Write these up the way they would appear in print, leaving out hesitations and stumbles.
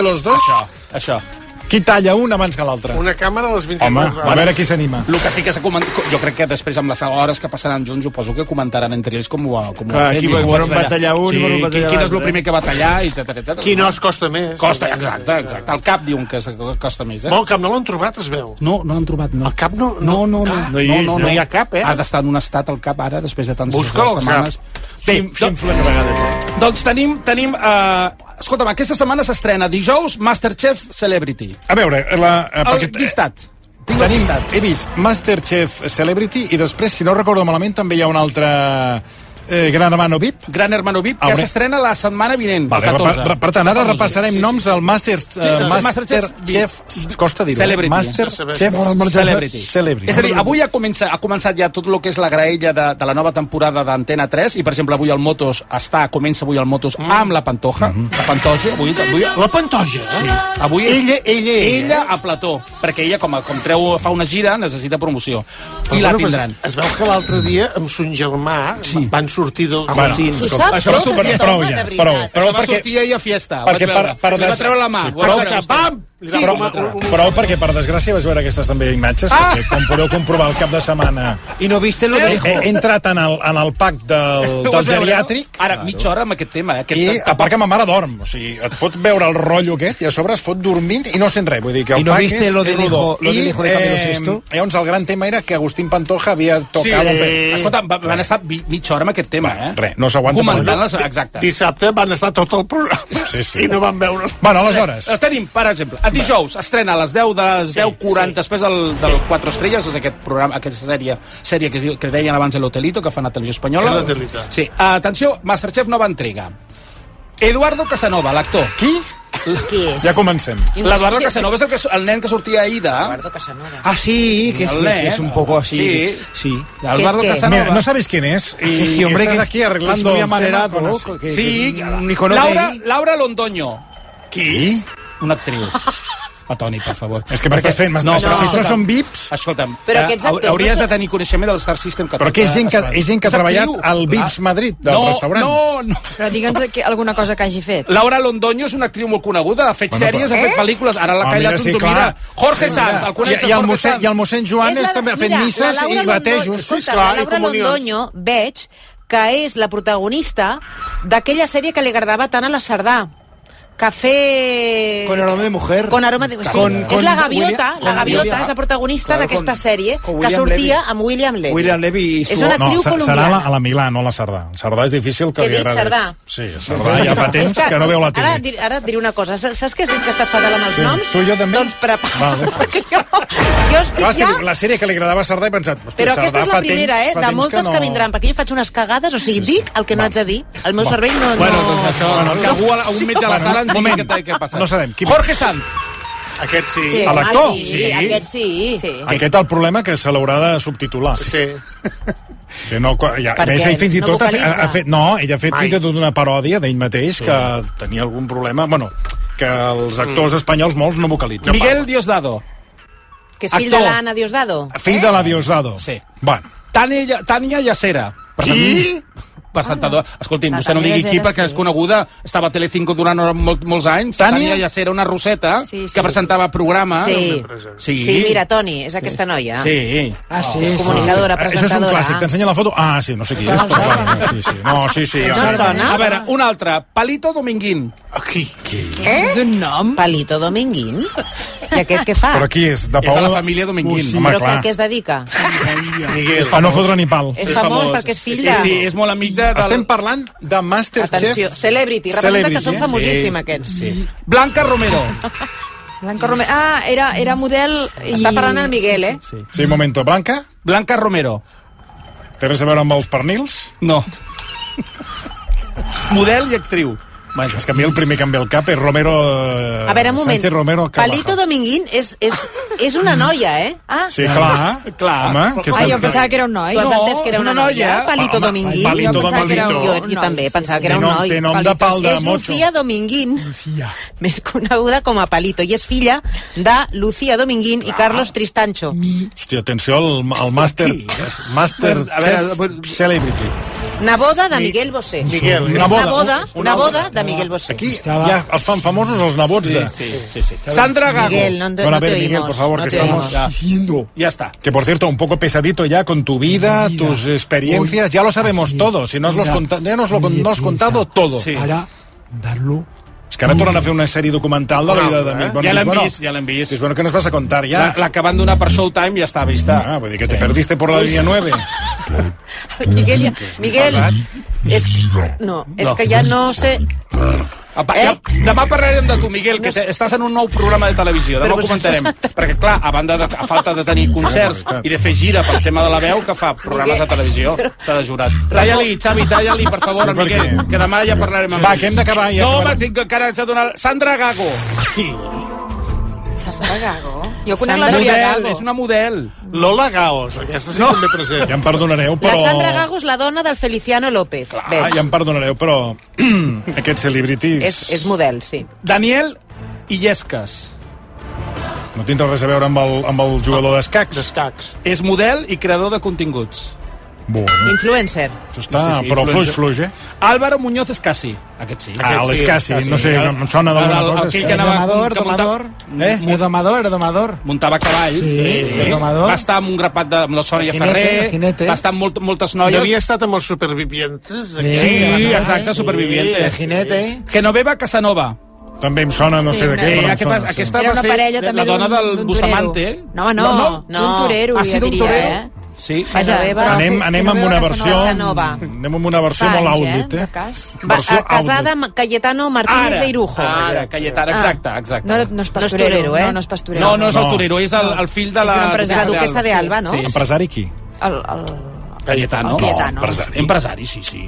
los dos? Això. Qui talla un abans que l'altre? Una càmera a les 24 hores. Home, a veure qui s'anima. El que sí que jo crec que després, amb les hores que passaran junts, suposo que comentaran entre ells com ho ha fet. Qui va tallar un i va tallar l'altre. Quin és el primer que va tallar, etc. Qui no es costa més. Costa, exacte. El cap diuen que costa més, el cap no l'han trobat, es veu. No l'han trobat, no. El cap no... No hi ha cap, Ha d'estar en un estat el cap ara, després de tantes Busca setmanes. el cap. Doncs tenim... Escolta'm, aquesta setmana s'estrena dijous Masterchef Celebrity. A veure, el llistat. He vist Masterchef Celebrity i després, si no recordo malament, també hi ha un altre... Gran Hermano VIP. Gran Hermano VIP, que s'estrena la setmana vinent, el 14. Per tant, ara repassarem noms del Masterchef... Costa dir-ho. Celebrity. Masterchef Celebrity. És a dir, avui ha començat ja tot el que és la graella de la nova temporada d'Antena 3, i per exemple avui el Motos comença avui el Motos amb la Pantoja. La Pantoja, avui... La Pantoja? Sí. Avui ella a plató, perquè ella, com fa una gira, necessita promoció. I la tindran. Es veu que l'altre dia, amb son germà, van sortir del... Això va sortir prou ja. Però va sortir ahir a fiesta. Perquè va treure la mà. Però perquè, per desgràcia, vas veure aquestes també imatges, perquè com podeu comprovar el cap de setmana... I no viste lo de hijo. He entrat en el pack del geriàtric... Ara, mitja hora amb aquest tema. I a part que ma mare dorm. O sigui, et fot veure el rotllo aquest i a sobre es fot dormint i no sent res. Vull dir que el pack és rodó. I no viste lo del hijo de Camilo VI? Llavors, el gran tema era que Agustín Pantoja havia tocat... Escolta, van estar mitja hora amb aquest tema, Res, no s'aguanta. Comentant-les, exacte. Dissabte van estar tot el programa i no van veure. Bueno, aleshores... Tenim, per exemple, a dijous estrena a les 10:40 després del 4 estrelles, és aquest programa, aquesta sèrie que deien abans El Hotelito, que fan a Televisió Espanyola. El Hotelito. Sí, atenció, Masterchef nova entrega. Eduardo Casanova, l'actor. Qui? Qui és? Ja comencem. L'Eduardo Casanova és el nen que sortia ahir de... Eduardo Casanova. Ah, sí, que es un poco así. Sí. Eduardo Casanova. Mira, no sabes quién es. Que sí, hombre, que estás aquí arreglando... muy amanerado. Sí, un icono Laura Londoño. Qui? Una actriu. A Toni, per favor. És que m'estàs fent... Si això són VIPs... Escolta'm, hauries de tenir coneixement del Star System Català. Però que és gent que ha treballat al VIPs Madrid, del restaurant. No. Però digue'ns alguna cosa que hagi fet. Laura Londoño és una actriu molt coneguda, ha fet sèries, ha fet pel·lícules, ara la Caila Tunzo mira. Jorge Sanz, el coneixes, Jorge Sanz. I el mossèn Joan també ha fet misses i batejos. La Laura Londoño, veig que és la protagonista d'aquella sèrie que li agradava tant a la Sardà. Café... Con aroma de mujer. Con aroma de... Sí, és la Gaviota. La Gaviota és la protagonista d'aquesta sèrie que sortia amb William Levy. William Levy i és una actriu colombiana. Serà a la Milà, no a la Sardà. El Sardà és difícil que li agradés. Sardà. Sí, Sardà ja fa temps que no veu la tele. Ara et diré una cosa. Saps que has dit que estàs fatal amb els noms? Tu i jo també? Doncs prepara't. Perquè jo estic ja... La sèrie que li agradava a Sardà he pensat... Però aquesta és la primera, de moltes que vindran, perquè jo faig unes cagades, o sigui, dic el que no haig de dir. El meu cervell no... Bueno, doncs això, que algun metge a la sala ens digui què passa. No sabem. Jorge Sanz. Aquest sí. L'actor? Sí, aquest sí. Aquest el problema que se l'haurà de subtitular. Sí. Que no, ja, més ell fins i tot ha fet fins i tot una paròdia d'ell mateix que tenia algun problema, bueno, que els actors espanyols molts no vocalitzen. Miguel Diosdado. Que és fill de l'Anna Diosdado. Fill de la Diosdado. Sí. Bueno. Tània Llacera. Qui? Presentador. Escolti'm, vostè no digui qui perquè és coneguda, estava a Telecinco durant molts anys. Tània Llacera, una rosseta que presentava programa. Sí, mira, Toni, és aquesta noia. Sí. És comunicadora, presentadora. Això és un clàssic, t'ensenya la foto? Ah, sí, no sé qui és. Sí. No sona? A veure, un altre. Palito Dominguín. Aquí. És un nom? Palito Dominguín? I aquest què fa? Però qui és? És de la família Dominguín. Però a què es dedica? A no fotre ni pal. És famós perquè és fill de... Sí, és molt amic de... Estem parlant de Masterchef. Atenció, Celebrity, representa que són famosíssims aquests. Blanca Romero. Blanca Romero. Ah, era model... Està parlant el Miguel, eh? Sí, un momento. Blanca Romero. Té res a veure amb els pernils? No. Model i actriu. Bueno, és que a mi el primer que em ve al cap és Romero... A veure, un moment. Sánchez Romero Palito Dominguín és una noia, eh? Ah, sí, clar. Home, jo pensava que era un noi. Tu has entès que era una noia? Palito Dominguín. Jo pensava que era un noi. Jo també pensava que era un noi. Té nom de pal de mocho. És Lucía Dominguín, més coneguda com a Palito, i és filla de Lucía Dominguín i Carlos Tristancho. Hòstia, atenció al Master Celebrity. Neboda de Miguel Bosé. Neboda de Miguel Bosé. Aquí ja els fan famosos els nebots de... Sí. Sandra Gago. Miguel, no te oímos. Miguel, por favor, no que te estamos... Ya está. Que, por cierto, un poco pesadito ya con tu vida, tus experiencias, ya lo sabemos todo. Si no os ya nos lo has contado todo. Sí. Ara, darlo... És que ara tornen a fer una sèrie documental de la vida de... Ja l'hem vist. Es bueno que nos vas a contar ya. La que van donar per Showtime ja està vista. Vull dir que te perdiste por la línia 9. Miguel, és que ja no sé... Demà parlarem de tu, Miguel, que estàs en un nou programa de televisió. Demà ho comentarem. Perquè, clar, a falta de tenir concerts i de fer gira pel tema de la veu, que fa programes de televisió, s'ha de jurat. Talla-li, Xavi, talla-li, per favor, al Miguel, que demà ja parlarem amb ell. Va, que hem d'acabar. No, tinc encara haig de donar... Sandra Gago. Sandra Gago? Jo conec la Núria Gago. És una model. Lola Gaos, aquesta sí també present. Ja em perdonareu, però... La Sandra Gago és la dona del Feliciano López. Ja em perdonareu, però aquests celebrities... És model, sí. Daniel Illescas. No tindrà res a veure amb el jugador d'escacs. D'escacs. És model i creador de continguts. Bueno, Influencer. això està, però fluix, Álvaro Muñoz Escasi. Aquest sí. L'Escassi, no sé, em sona d'alguna cosa. El domador. Muntava cavall. El domador. Va estar amb un grapat amb la Sònia Ferrer. Va estar amb moltes noies. I havia estat amb els supervivientes. Sí, exacte, supervivientes. El jinete. Genoveva Casanova. També em sona, no sé de què, però em sona. Aquesta va ser la dona del Bustamante. No, d'un torero, ja diria, Sí. Anem amb una versió... Anem amb una versió molt outlet, Casada amb Cayetano Martínez de Irujo. Ara, Cayetano, exacte. No és pastorero, eh? No és pastorero. No és el torero, és el fill de la duquesa de Alba, no? Empresari qui? Cayetano. Empresari, sí.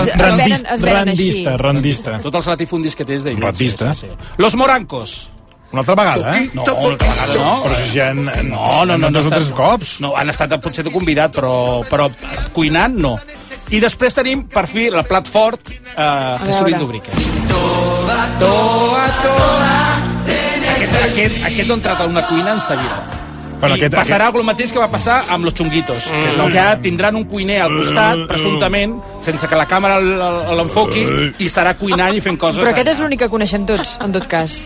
Rendista. Tots els latifundis que té és d'ell. Rendista. Los Morancos. Una altra vegada, eh? No, una altra vegada no. Però si ja no, dos o tres cops. No, han estat potser de convidat, però cuinant no. I després tenim, per fi, el plat fort, Jesulín Dubrique. Aquest no ha entrat a una cuina en sa vida. I passarà el mateix que va passar amb los Chunguitos, que tindran un cuiner al costat, presumptament, sense que la càmera l'enfoqui, i estarà cuinant i fent coses. Però aquest és l'únic que coneixem tots, en tot cas.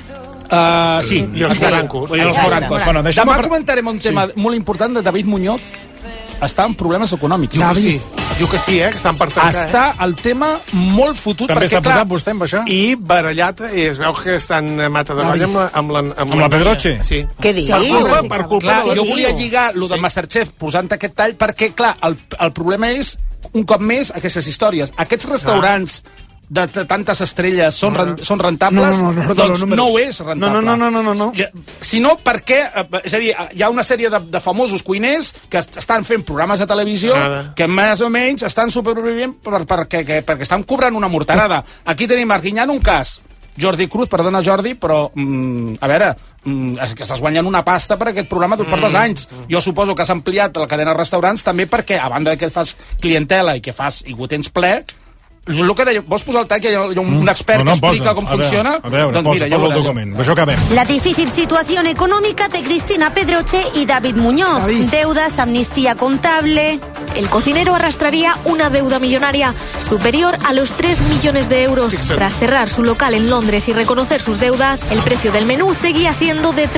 Sí, i els Morancos. Bueno, demà comentarem un tema molt important de David Muñoz. Està en problemes econòmics. Diu que sí, que estan per tancar. Està el tema molt fotut. També està posat vostè amb això? I barallat, i es veu que estan mata de colla amb la Pedroche? Sí. Què diu? Per culpa jo volia lligar lo de Masterchef posant aquest tall perquè, clar, el problema és, un cop més, aquestes històries. Aquests restaurants de tantes estrelles són rentables? Doncs no ho és rentable. No. Si no, per què? És a dir, hi ha una sèrie de famosos cuiners que estan fent programes de televisió que més o menys estan supervivint perquè estan cobrant una morterada. Aquí tenim Arguiñán, un cas. Jordi Cruz, perdona Jordi, però a veure, que estàs guanyant una pasta per aquest programa per 2 anys. Jo suposo que has ampliat la cadena de restaurants també perquè, a banda que fas clientela i que ho tens ple, el que deia, vols posar el tall, que hi ha un expert que explica com funciona? A veure, posa el document. Això acabem. La difícil situación económica de Cristina Pedroche y David Muñoz. Deudas, amnistía contable. El cocinero arrastraría una deuda millonaria superior a los 3 millones de euros. Tras cerrar su local en Londres y reconocer sus deudas, el precio del menú seguía siendo de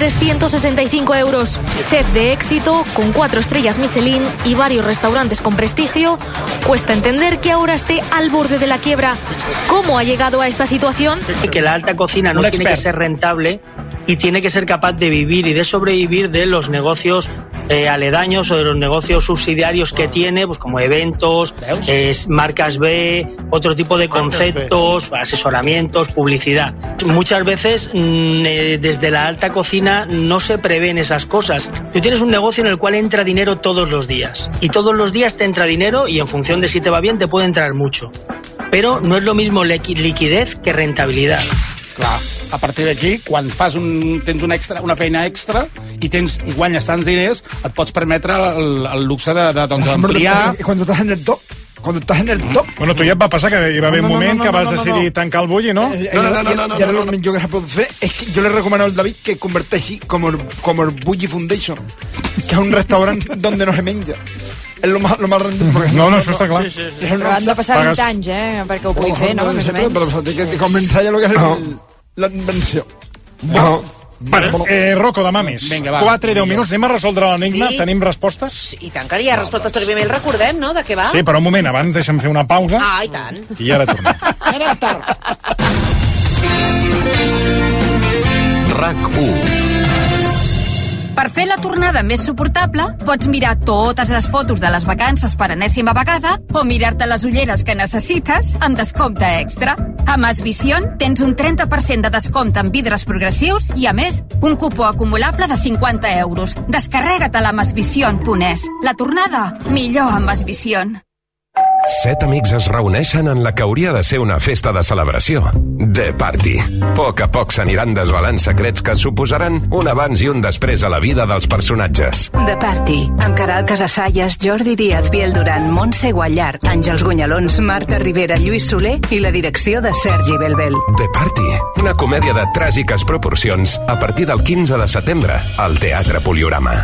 365 euros. Chef de éxito, con 4 estrellas Michelin y varios restaurantes con prestigio, cuesta entender que ahora esté al borde de la quiebra. ¿Cómo ha llegado a esta situación? Que la alta cocina no tiene que ser rentable y tiene que ser capaz de vivir y de sobrevivir de los negocios aledaños o de los negocios subsidiarios que tiene, pues como eventos, marcas B, otro tipo de conceptos, asesoramientos, publicidad. Muchas veces desde la alta cocina no se prevén esas cosas. Tú tienes un negocio en el cual entra dinero todos los días y todos los días te entra dinero y en función de si te va bien te puede entrar mucho. Però no és lo mismo liquidez que rentabilitat. Clar, a partir d'aquí, quan tens una feina extra i guanyes tants diners, et pots permetre el luxe d'ampliar... Cuando estás en el top. Bueno, tu ja et va passar que hi va haver un moment que vas decidir tancar el bulli, no? I ara el millor que pot fer és que jo li recomano al David que converteixi com el Bulli Foundation, que és un restaurant donde no se menja. lo más rentable. No, això està clar. Però han de passar 20 anys, perquè ho pugui fer, no? Més o menys. Però té que començar ja lo que és la invenció. Rocco, demà més. 4 i 10 minuts. Anem a resoldre l'enigma. Sí. Tenim respostes? Sí, i tant que hi ha respostes per email. Recordem, no?, de què va. Sí, però un moment, abans deixa'm fer una pausa. I tant. I ara tornem. RAC1. Per fer la tornada més suportable, pots mirar totes les fotos de les vacances per enèsima vegada o mirar-te les ulleres que necessites amb descompte extra. A Mas Vision tens un 30% de descompte en vidres progressius i, a més, un cupó acumulable de 50 euros. Descarrega-te a masvision.es. La tornada, millor amb Mas Vision. 7 amics es reuneixen en la que hauria de ser una festa de celebració. The Party. A poc s'aniran desvelant secrets que suposaran un abans i un després a la vida dels personatges. The Party, amb Caral Casasallas, Jordi Díaz, Biel Duran, Montse Guallar, Àngels Gunyalons, Marta Rivera, Lluís Soler i la direcció de Sergi Belbel. The Party, una comèdia de tràgiques proporcions a partir del 15 de setembre al Teatre Poliorama.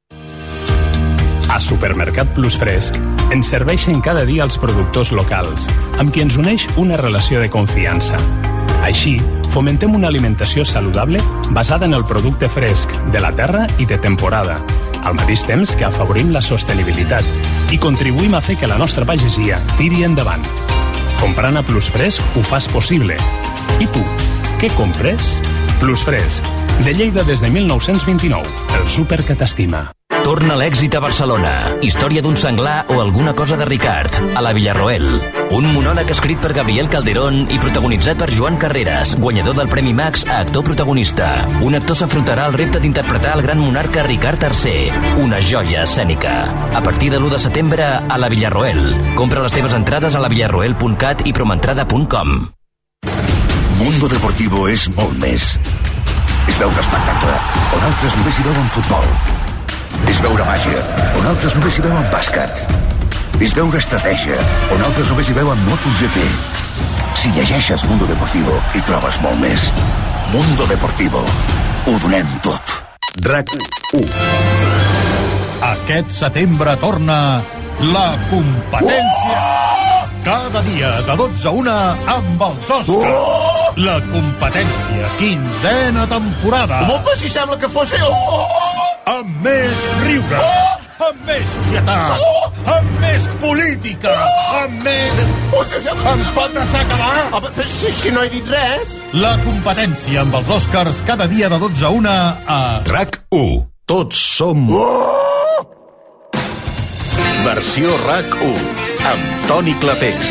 A Supermercat Plus Fresc ens serveixen cada dia els productors locals, amb qui ens uneix una relació de confiança. Així, fomentem una alimentació saludable basada en el producte fresc, de la terra i de temporada, al mateix temps que afavorim la sostenibilitat i contribuïm a fer que la nostra pagesia tiri endavant. Comprant a Plus Fresc ho fas possible. I tu, què compres? Plus Fresc, de Lleida des de 1929, el súper que t'estima. Torna l'èxit a Barcelona. Història d'un senglar o alguna cosa de Ricard, a la Villarroel. Un monòleg escrit per Gabriel Calderón i protagonitzat per Joan Carreras, guanyador del Premi Max a actor protagonista. Un actor s'afrontarà al repte d'interpretar el gran monarca Ricard III, una joia escènica. A partir de l'1 de setembre a la Villarroel. Compra les teves entrades a lavillarroel.cat i promentrada.com. Mundo Deportivo és molt més. És veure espectacle, on altres només hi veuen futbol. És veure màgia, on altres només hi veuen bàsquet. És veure estratègia, on altres només hi veuen MotoGP. Si llegeixes Mundo Deportivo, hi trobes molt més. Mundo Deportivo. Ho donem tot. RAC1. Aquest setembre torna la competència. Cada dia de 12 a 1 amb els Oscars. La competència, 15ª temporada. Home, si sembla que fos ell. Amb més riure, amb més societat, amb més política, amb més... Em pot deixar acabar? Si no he dit res. La competència amb els Oscars cada dia de 12 a 1 a... RAC1. Tots som... Versió RAC1 amb Toni Clapés.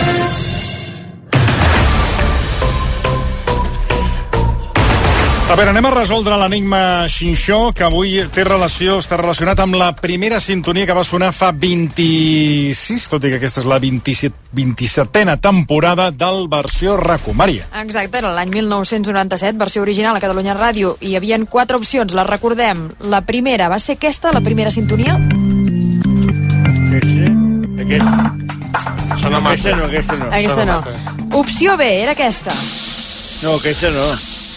A veure, anem a resoldre l'enigma Xinxó, que avui està relacionat amb la primera sintonia que va sonar fa 26, tot i que aquesta és la 27a temporada del Versió RAC1. Maria. Exacte, era l'any 1997, versió original a Catalunya Ràdio. Hi havia 4 opcions, les recordem. La primera va ser aquesta, la primera sintonia. Aquesta no. Opció B era aquesta. No, aquesta no.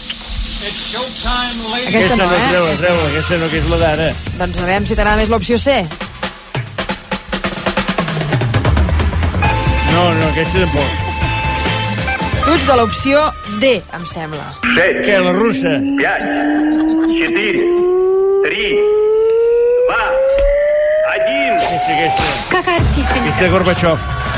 Aquesta no, aquesta no, que és la d'ara. Doncs a veure si t'agrada més l'opció C. No, aquesta tampoc. Tu ets de l'opció D, em sembla. Què, la russa? 5, 4, 3, 2, 1. Aquesta Gorbachev.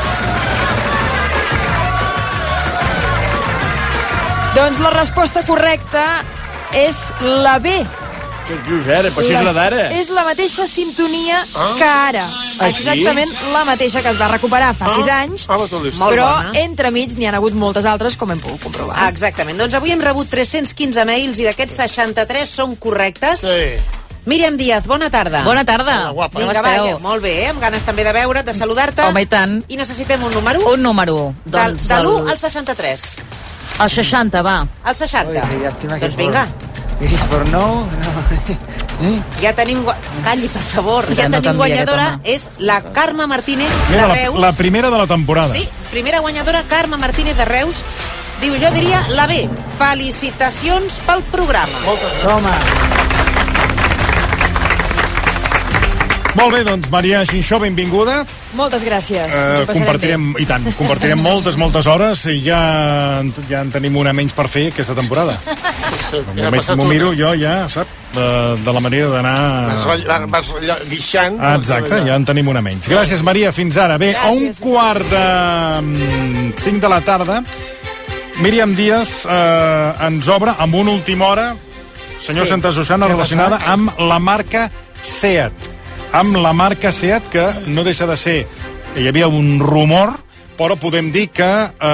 Doncs la resposta correcta és la B. Què dius ara? Però si és la d'ara. És la mateixa sintonia que ara. Exactament la mateixa que es va recuperar fa 6 anys, però entremig n'hi ha hagut moltes altres, com hem pogut comprovar. Exactament. Doncs avui hem rebut 315 mails i d'aquests 63 són correctes. Sí. Míriam Díaz, bona tarda. Bona tarda. Vinga, va, molt bé, amb ganes també de veure't, de saludar-te. Home, i tant. I necessitem un número? Un número. Doncs de l'1 al 63. El 60, va. El 60. Doncs vinga. Però no. Ja tenim... Calli, per favor. Ja tenim guanyadora. És la Carme Martínez de Reus. La primera de la temporada. Sí, primera guanyadora, Carme Martínez de Reus. Diu, jo diria la B. Felicitacions pel programa. Toma. Molt bé, doncs, Maria Xinxó, benvinguda. Moltes gràcies. Compartirem moltes hores i ja en tenim una menys per fer aquesta temporada. M'ho miro jo ja, saps? De la manera d'anar... Vas guixant. Exacte, ja en tenim una menys. Gràcies, Maria, fins ara. Bé, a 4:45 de la tarda, Míriam Díaz ens obre amb una última hora, senyor Santa Susana, relacionada amb la marca SEAT. Amb la marca SEAT, que no deixa de ser... Hi havia un rumor, però podem dir que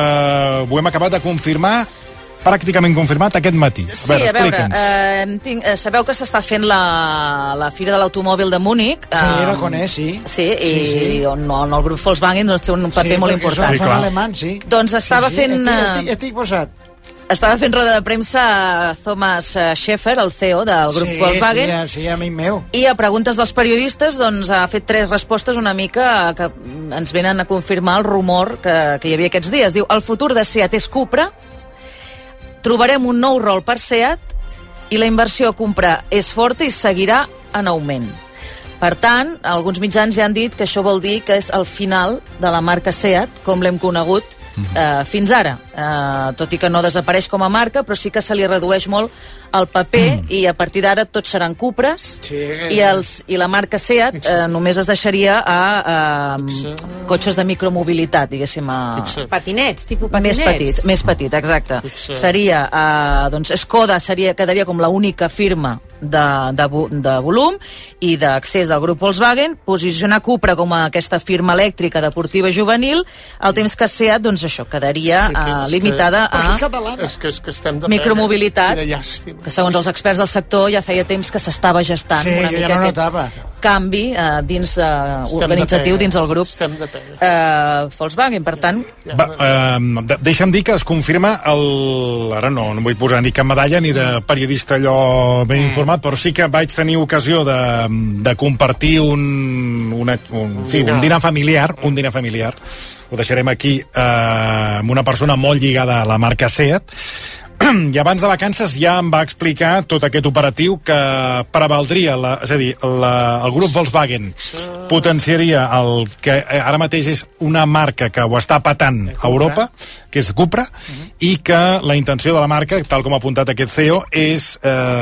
ho hem acabat de confirmar, pràcticament confirmat aquest matí. A veure, sabeu que s'està fent la Fira de l'Automòbil de Múnich. Sí, la coneix, sí. Sí, i on el grup Volkswagen té un paper molt important. Sí, són alemans, sí. Doncs estava fent... Estic posat. Estava fent roda de premsa Thomas Schäfer, el CEO del grup Volkswagen. Sí, amic meu. I a preguntes dels periodistes doncs, ha fet 3 respostes una mica que ens venen a confirmar el rumor que hi havia aquests dies. Diu, el futur de SEAT és Cupra, trobarem un nou rol per SEAT i la inversió a comprar és forta i seguirà en augment. Per tant, alguns mitjans ja han dit que això vol dir que és el final de la marca SEAT, com l'hem conegut fins ara. Tot i que no desapareix com a marca, però sí que se li redueix molt el paper i a partir d'ara tots seran Cupres i la marca SEAT només es deixaria a cotxes de micromobilitat, diguéssim. Patinets, tipus patinets. Més petit, exacte. Seria, doncs, Skoda quedaria com l'única firma de volum i d'accés del grup Volkswagen, posicionar Cupra com aquesta firma elèctrica deportiva juvenil, al temps que SEAT, doncs això, quedaria limitada a micromobilitat, que segons els experts del sector ja feia temps que s'estava gestant una mica aquest canvi organitzatiu dins el grup Volkswagen. Per tant... Deixa'm dir que es confirma ara no vull posar ni cap medalla ni de periodista allò ben informat, però sí que vaig tenir ocasió de compartir un dinar familiar, ho deixarem aquí, amb una persona molt lligada a la marca SEAT, i abans de vacances ja em va explicar tot aquest operatiu que prevaldria, és a dir, el grup Volkswagen potenciaria el que ara mateix és una marca que ho està patant a Europa, que és Cupra, i que la intenció de la marca, tal com ha apuntat aquest CEO, és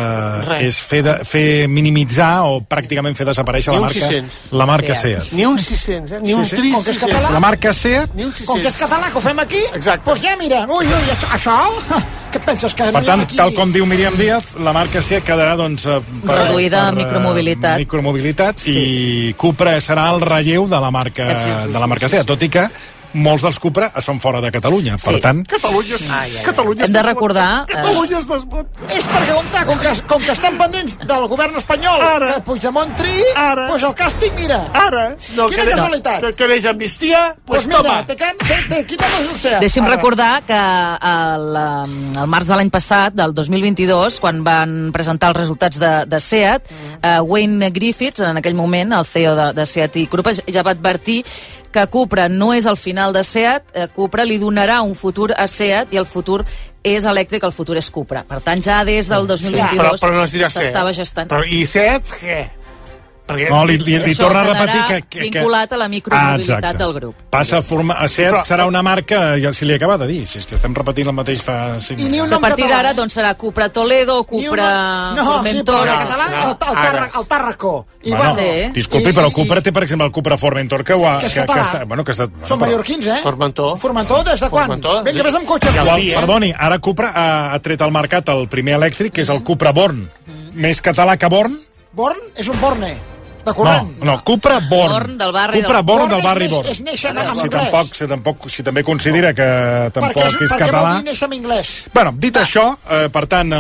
fer minimitzar o pràcticament fer desaparèixer la marca SEAT. Ni un 600, ni un tris. Com que és català? La marca SEAT... Com que és català, que ho fem aquí? Exacte. Doncs ja, mira, això... Què penses que... Per tant, tal com diu Míriam Díaz, la marca SEAT quedarà, doncs... reduïda a micromobilitat i Cupra serà el relleu de la marca SEAT, tot i que molts dels Cupra es fan fora de Catalunya. Per tant... Catalunya hem de recordar... Catalunya es desmunta. És per preguntar, com que estan pendents del govern espanyol, que Puigdemont triï, doncs el càstig, mira. Quina casualitat. Que quereix amnistia, doncs toma. Quita'm el SEAT. Deixi'm recordar que al març de l'any passat, del 2022, quan van presentar els resultats de SEAT, Wayne Griffiths, en aquell moment, el CEO de SEAT i Cupra, ja va advertir que Cupra no és el final de SEAT, Cupra li donarà un futur a SEAT i el futur és elèctric, el futur és Cupra. Per tant, ja des del 2022 però no es dirà s'estava gestant. Però i SEAT, què? No, li torna a repetir que... vinculat a la micromobilitat del grup. Passa a SEAT, serà una marca, si li acaba de dir, si és que estem repetint el mateix fa 5 anys. A partir d'ara, doncs, serà Cupra Toledo, Cupra Formentor... No, sí, però en català, el Tàrraco. Disculpi, però Cupra té, per exemple, el Cupra Formentor, que és català. Són mallorquins, eh? Formentor, des de quan? Vinga, vés amb cotxe. Perdoni, ara Cupra ha tret al mercat el primer elèctric, que és el Cupra Born. Més català que Born? Born és un borne. No, Cupra Born. Del barri Cupra Born del barri Born. És néixer en anglès. Si també considera que tampoc és català... Perquè vol dir néixer en anglès. Bueno, dit això, per tant,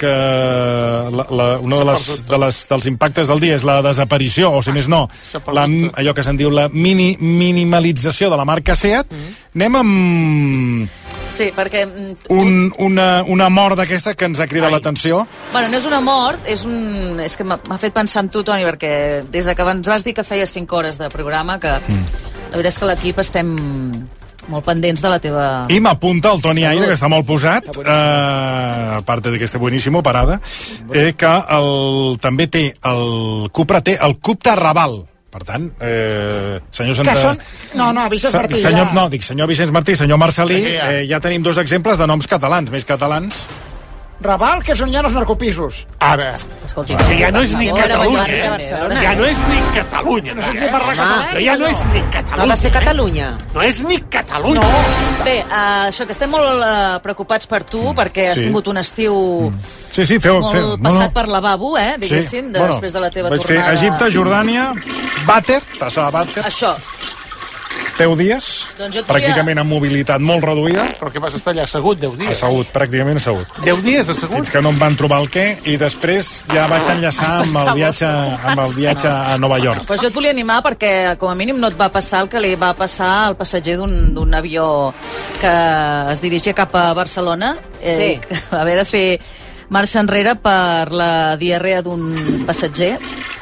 un dels impactes del dia és la desaparició, o si més no, allò que se'n diu la minimalització de la marca SEAT. Anem amb... Sí, perquè... Una mort d'aquesta que ens ha cridat l'atenció. Bueno, no és una mort, és que m'ha fet pensar en tu, Toni, perquè des de que ens vas dir que feia 5 hores de programa, que la veritat és que l'equip estem molt pendents de la teva... I m'apunta el Toni Aire, que està molt posat, a part d'aquesta bueníssima parada, que també té el Cupra, té el Cupra Raval. Per tant, senyor Que són... No, Vicenç Martí. Senyor Vicenç Martí, senyor Marcelí, ja tenim dos exemples de noms catalans, més catalans. Raval, que són ja els narcopisos. Ara. Escolti, que ja no és ni Catalunya. Ja no és ni Catalunya. No sé si parlar català. Ja no és ni Catalunya. Ha de ser Catalunya. No és ni Catalunya. Bé, això que estem molt preocupats per tu, perquè has tingut un estiu molt passat per lavabo, diguéssim, després de la teva tornada. Vaig fer Egipte, Jordània, Vàter, tassa de Vàter. Això. 10 dies, pràcticament amb mobilitat molt reduïda. Però què vas estar allà assegut 10 dies? Assegut, pràcticament assegut. 10 dies assegut? Fins que no em van trobar el què, i després ja vaig enllaçar amb el viatge a Nova York. Però jo et volia animar perquè, com a mínim, no et va passar el que li va passar al passager d'un avió que es dirigia cap a Barcelona. Sí. Haver de fer marxa enrere per la diarrea d'un passatger.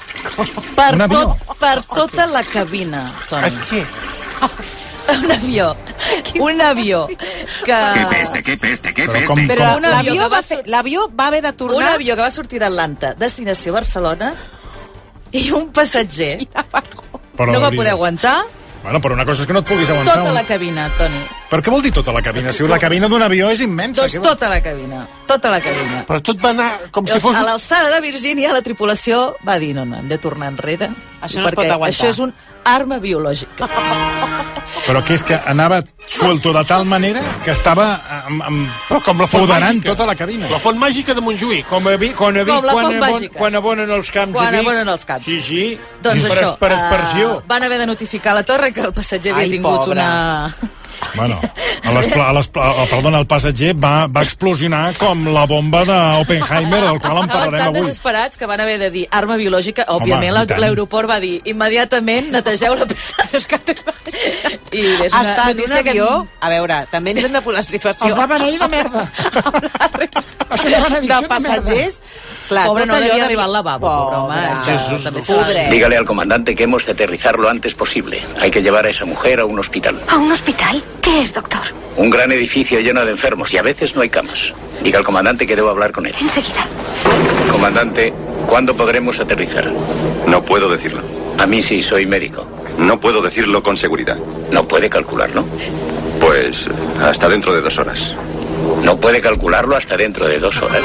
Per tota la cabina, Toni. Què? Un avió que... Què peste. Però l'avió va haver de tornar... Un avió que va sortir d'Atlanta, destinació Barcelona, i un passatger no va poder aguantar. Bueno, però una cosa és que no et puguis aguantar. Tota la cabina, Toni. Per què vol dir tota la cabina? Si la cabina d'un avió és immensa. Doncs tota la cabina. Però tot va anar com si fos... A l'alçada de Virgínia, la tripulació va dir, no, hem de tornar enrere. Això no es pot aguantar. Això és un arma biològica. Però que és que anava suelto de tal manera que estava foderant tota la cabina. La font màgica de Montjuïc. Com a Vic, quan abonen els camps a Vic. Quan abonen els camps. Sí. Doncs això, per aspersió. Van haver de notificar a la torre que el passatger havia tingut una... Bueno, el passatger va explosionar com la bomba d'Oppenheimer, del qual en parlarem Estaven avui. tan desesperats que van haver de dir arma biològica. Òbviament, l'aeroport va dir immediatament netegeu la pista. I és una notícia que... A veure, també ens hem de posar la situació... Els va beneir de merda. Això no va benedicció de passatgers. Clar, pobre, no devia arribar al lavabo, pobre home. Dígale al comandante que hemos de aterrizar lo antes posible. Hay que llevar a esa mujer a un hospital. ¿A un hospital? ¿Qué es, doctor? Un gran edificio lleno de enfermos y a veces no hay camas. Diga al comandante que debo hablar con él. Enseguida. Comandante, ¿cuándo podremos aterrizar? No puedo decirlo. A mí sí, soy médico. No puedo decirlo con seguridad. ¿No puede calcularlo? Pues hasta dentro de 2 horas. No puede calcularlo hasta dentro de 2 horas.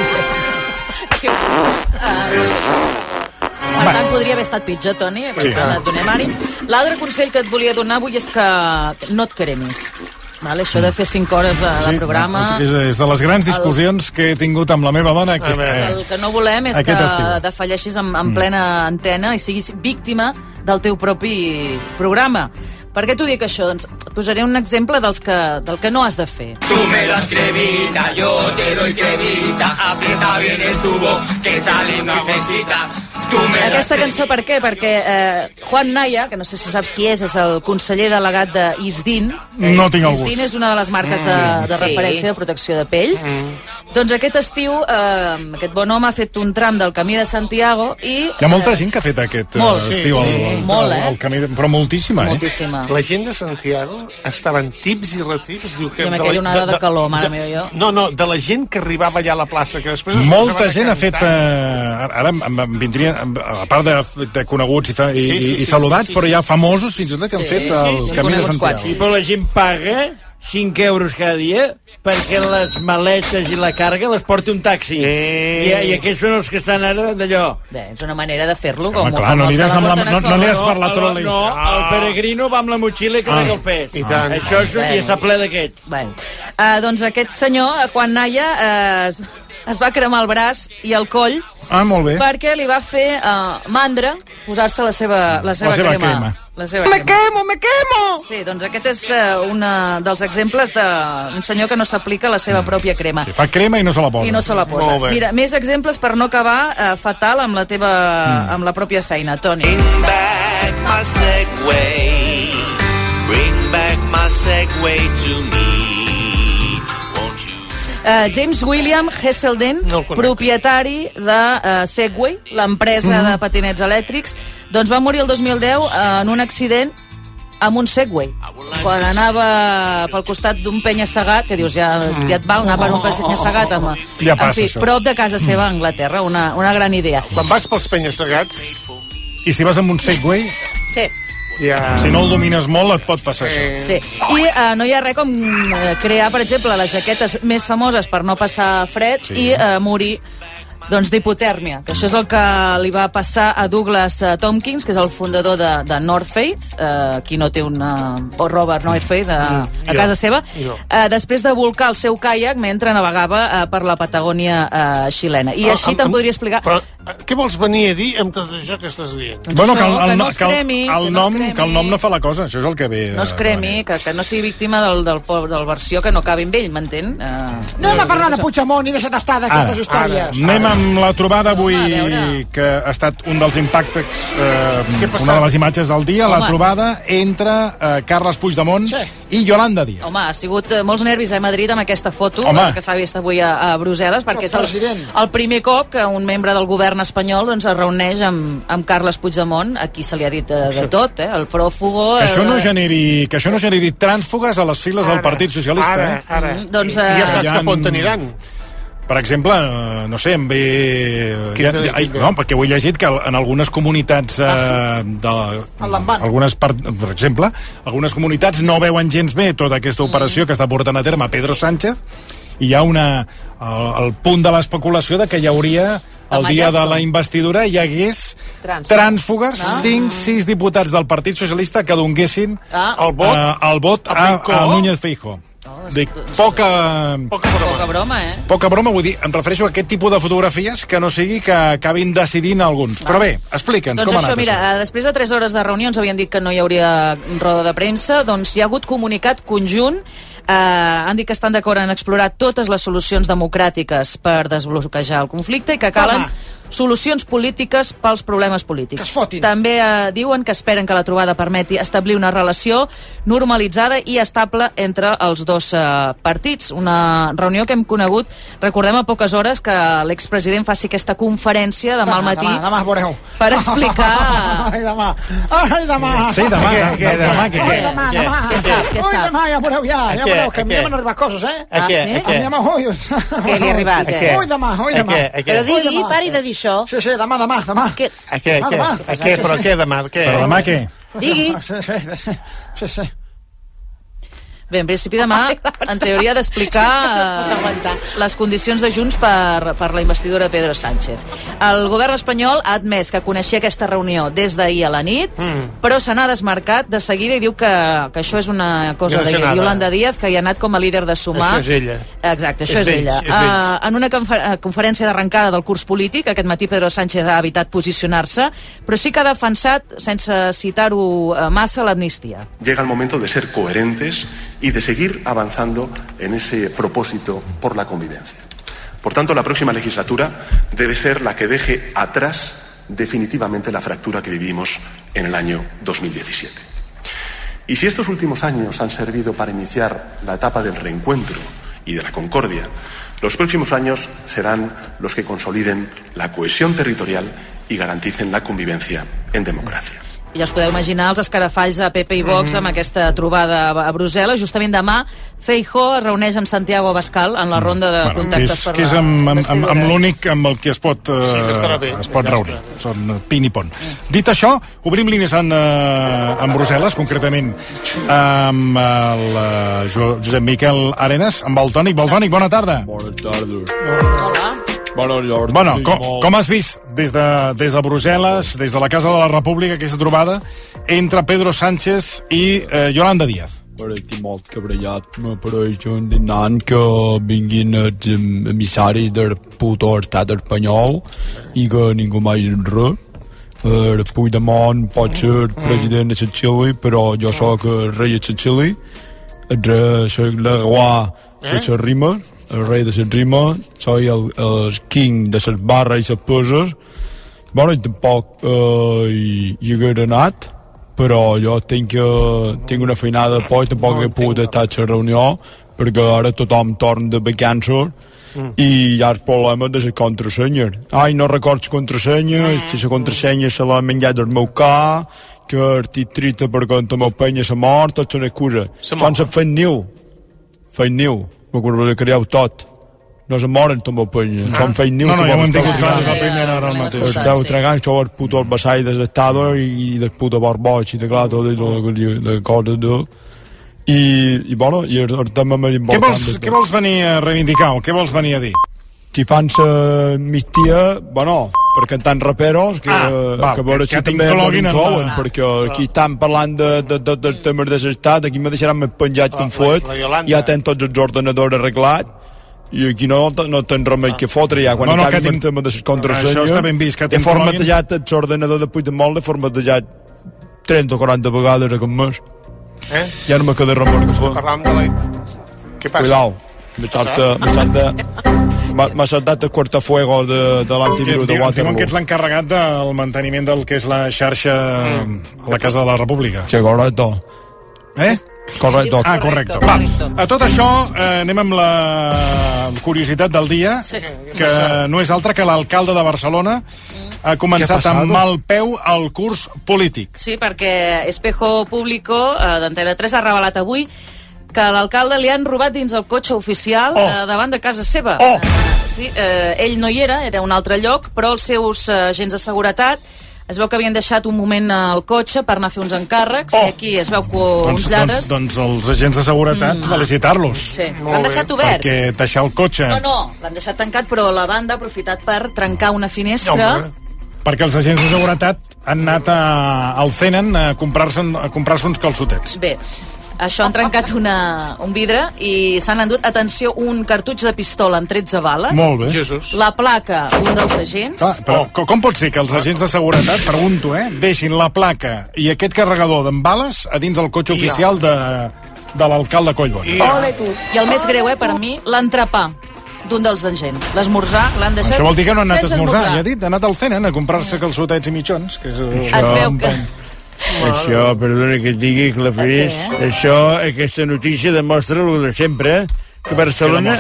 Per tant, podria haver estat pitjor, Toni, perquè et donem ànims. L'altre consell que et volia donar avui és que no et cremis. Això de fer 5 hores de programa... És de les grans discussions que he tingut amb la meva dona. El que no volem és que defalleixis en plena antena i siguis víctima del teu propi programa. Per què t'ho dic això? Doncs posaré un exemple del que no has de fer. Tu me das cremita, yo te doy cremita, aprieta bien el tubo, que sale una fresquita. Aquesta cançó per què? Perquè Juan Naya, que no sé si saps qui és el conseller delegat d'Isdin. No tinc el gust. Isdin és una de les marques de referència de protecció de pell. Doncs aquest estiu aquest bon home ha fet un tram del Camí de Santiago i... Hi ha molta gent que ha fet aquest estiu el camí, però moltíssima. La gent de Santiago estaven tips i retips. I amb aquella onada de calor, mare meva, jo. No, de la gent que arribava allà a la plaça, que després... Molta gent ha fet... Ara em vindria, a part de coneguts i saludats, però hi ha famosos fins i tot que han fet el Camí de Santiago. Sí, però la gent paga 5 euros cada dia perquè les maletes i la càrrega les porti un taxi. I aquests són els que estan ara d'allò. Bé, és una manera de fer-lo. Clar, no aniràs per la troli. No, el peregrino va amb la motxilla i carrega el pes. Això ja està ple d'aquests. Doncs aquest senyor, Juan Naya, es va cremar el braç i el coll molt bé. perquè li va fer mandra posar-se la seva crema. Me quemo! Sí, doncs aquest és un dels exemples d'un senyor que no s'aplica la seva pròpia crema. Sí, fa crema i no se la posa. I no se la posa. Mira, més exemples per no acabar fatal amb la pròpia feina. Toni. Bring back my Segway. Bring back my Segway to me. James William Heselden, propietari de Segway, l'empresa de patinets elèctrics, doncs va morir el 2010 en un accident amb un Segway. Quan anava pel costat d'un penya-segat, que dius, ja et val anar per un penya-segat, en fi, prop de casa seva a Anglaterra, una gran idea. Quan vas pels penya-segats, I si vas amb un Segway... Sí. Si no el domines molt, et pot passar això. Sí. I no hi ha res com crear, per exemple, les jaquetes més famoses per no passar fred i morir d'hipotèrmia, que això és el que li va passar a Douglas Tompkins, que és el fundador de North Face, qui no té una Robert North Face a casa seva, després de volcar el seu caiac mentre navegava per la Patagònia xilena. I així te'n podria explicar... Però què vols venir a dir amb tot això que estàs dient? Bueno, que el nom no fa la cosa, això és el que ve... No es cremi, que no sigui víctima del versió que no acabi amb ell, m'entén? Anem a parlar de Puigdemont i deixa d'estar d'aquestes històries. Anem amb la trobada avui, que ha estat un dels impactes, una de les imatges del dia, la trobada entre Carles Puigdemont i Yolanda Díaz. Home, ha sigut molts nervis a Madrid amb aquesta foto que s'ha vist avui a Brussel·les, perquè és el primer cop que un membre del govern espanyol es reuneix amb Carles Puigdemont, a qui se li ha dit de tot, el pròfugo... Que això no generi trànsfugues a les files del Partit Socialista. Doncs ja saps cap on t'aniran. Per exemple, no sé, em ve... No, perquè ho he llegit que en algunes comunitats per exemple, algunes comunitats no veuen gens bé tota aquesta operació que està portant a terme Pedro Sánchez, i hi ha el punt de l'especulació de que hi hauria el dia de la investidura hi hagués trànsfugues, 5-6 diputats del Partit Socialista que donguessin el vot a Núñez Feijóo. Dic, poca broma, Poca broma, vull dir, em refereixo a aquest tipus de fotografies que no sigui que acabin decidint alguns. Però bé, explica'ns com ha anat això. Després de 3 hores de reunions havien dit que no hi hauria roda de premsa, doncs hi ha hagut comunicat conjunt. Han dit que estan d'acord en explorar totes les solucions democràtiques per desbloquejar el conflicte i que calen solucions polítiques pels problemes polítics. També diuen que esperen que la trobada permeti establir una relació normalitzada i estable entre els dos partits. Una reunió que hem conegut, recordem, a poques hores, que l'expresident faci aquesta conferència demà al matí per explicar... Ai, demà! Sí, demà. Què sap? Demà, ja veureu, que a mi m'han arribat coses, Ah, sí? Què li ha arribat? Ui, demà. Però digui, pari de dir això. Sí, demà. Què? Però què demà? Però demà què? Digui. Sí. Bé, en principi demà, en teoria, ha d'explicar les condicions de Junts per la investidura de Pedro Sánchez. El govern espanyol ha admès que coneixia aquesta reunió des d'ahir a la nit, però se n'ha desmarcat de seguida i diu que això és una cosa de Yolanda Díaz, que hi ha anat com a líder de sumar. Això és ella. Exacte, això és ella. En una conferència d'arrencada del curs polític, aquest matí Pedro Sánchez ha evitat posicionar-se, però sí que ha defensat, sense citar-ho massa, l'amnistia. Llega el momento de ser coherentes y de seguir avanzando en ese propósito por la convivencia. Por tanto, la próxima legislatura debe ser la que deje atrás definitivamente la fractura que vivimos en el año 2017. Y si estos últimos años han servido para iniciar la etapa del reencuentro y de la concordia, los próximos años serán los que consoliden la cohesión territorial y garanticen la convivencia en democracia. Ja us podeu imaginar els escarafalls a PP i Vox amb aquesta trobada a Brussel·les. Justament demà Feijóo es reuneix amb Santiago Abascal en la ronda de contactes per la... Que és amb l'únic amb el que es pot reunir. Són pin i pont. Dit això, obrim línies en Brussel·les, concretament amb el Josep Miquel Arenas, amb el Tònic. Tònic, bona tarda. Bona tarda. Hola. Bueno, com has vist des de Brussel·les, des de la Casa de la República, aquesta trobada entre Pedro Sánchez i Yolanda Díaz? Estic molt cabrellat. M'apareix indignant que vinguin els emissaris del puto estat espanyol i que ningú mai res. Puigdemont pot ser president de Sicília, però jo sóc el rei de Sicília, el rei de les rimes, el rei de les rimes, soy el king de les barres i les peses. Bueno, i tampoc hi haguera anat, però jo tinc una feinada de por i tampoc he pogut estar a la reunió, perquè ara tothom torna de vacances i hi ha el problema de les contrasenyes. No recordo les contrasenyes, que la contrasenya se l'ha menjat del meu ca, que estic trista perquè el meu penya s'ha mort, tot són excuses. Són fake news. Fake news. M'ho creeu tot. no se moren també penya, són fake news. No, ja ho hem tingut clar des de la primera hora al mateix. Esteu tragant sobre el puto vassall de l'Estado i del puto barboig i de clar, tot de coses, i bueno, i el tema més important. Què vols venir a reivindicar o què vols venir a dir? Si fan l'amnistia, bueno, perquè tant raperos que a veure si també inclouen, perquè aquí estan parlant dels temes de l'estat, aquí me deixaran més penjats com fot, ja tenen tots els ordenadors arreglats, i aquí no tenen remei que fotre ja, quan acabin el tema de les contrasenyes, he formatejat l'ordenador de Puigdemont, l'he formatejat 30 o 40 vegades aquest mes. Ja no me queda remei que fot. Parlàvem de la... Què passa? Cuidao, m'ha saltat el cortafuego de l'antivirus de Waterloo. Diuen que ets l'encarregat del manteniment del que és la xarxa a la Casa de la República. Sí, correcte. Correcte. Correcte. Va, a tot això anem amb la curiositat del dia, que no és altra que l'alcalde de Barcelona ha començat amb mal peu el curs polític. Sí, perquè Espejo Público d'Antena 3 ha revelat avui que a l'alcalde li han robat dins el cotxe oficial davant de casa seva. Sí, ell no hi era un altre lloc, però els seus agents de seguretat es veu que havien deixat un moment al cotxe per anar a fer uns encàrrecs, i aquí es veu que uns lladres... Doncs els agents de seguretat, felicitar-los. Sí, l'han deixat obert. Perquè deixar el cotxe... No, l'han deixat tancat, però la banda ha aprofitat per trencar una finestra... Perquè els agents de seguretat han anat al Cenen a comprar-se uns calçotets. Bé, això han trencat un vidre i s'han endut, atenció, un cartutx de pistola amb 13 bales. Molt bé. La placa, un dels agents. Però com pot ser que els agents de seguretat, pregunto, deixin la placa i aquest carregador d'en bales a dins el cotxe oficial de l'alcalde Collboni? I el més greu, per mi, l'entrepà d'un dels agents. L'esmorzar l'han deixat... Això vol dir que no han anat a esmorzar, ja he dit, ha anat al Cenen a comprar-se calçotets i mitjons. Es veu que... Això, perdona que et digui, Clafés, aquesta notícia demostra el de sempre, que Barcelona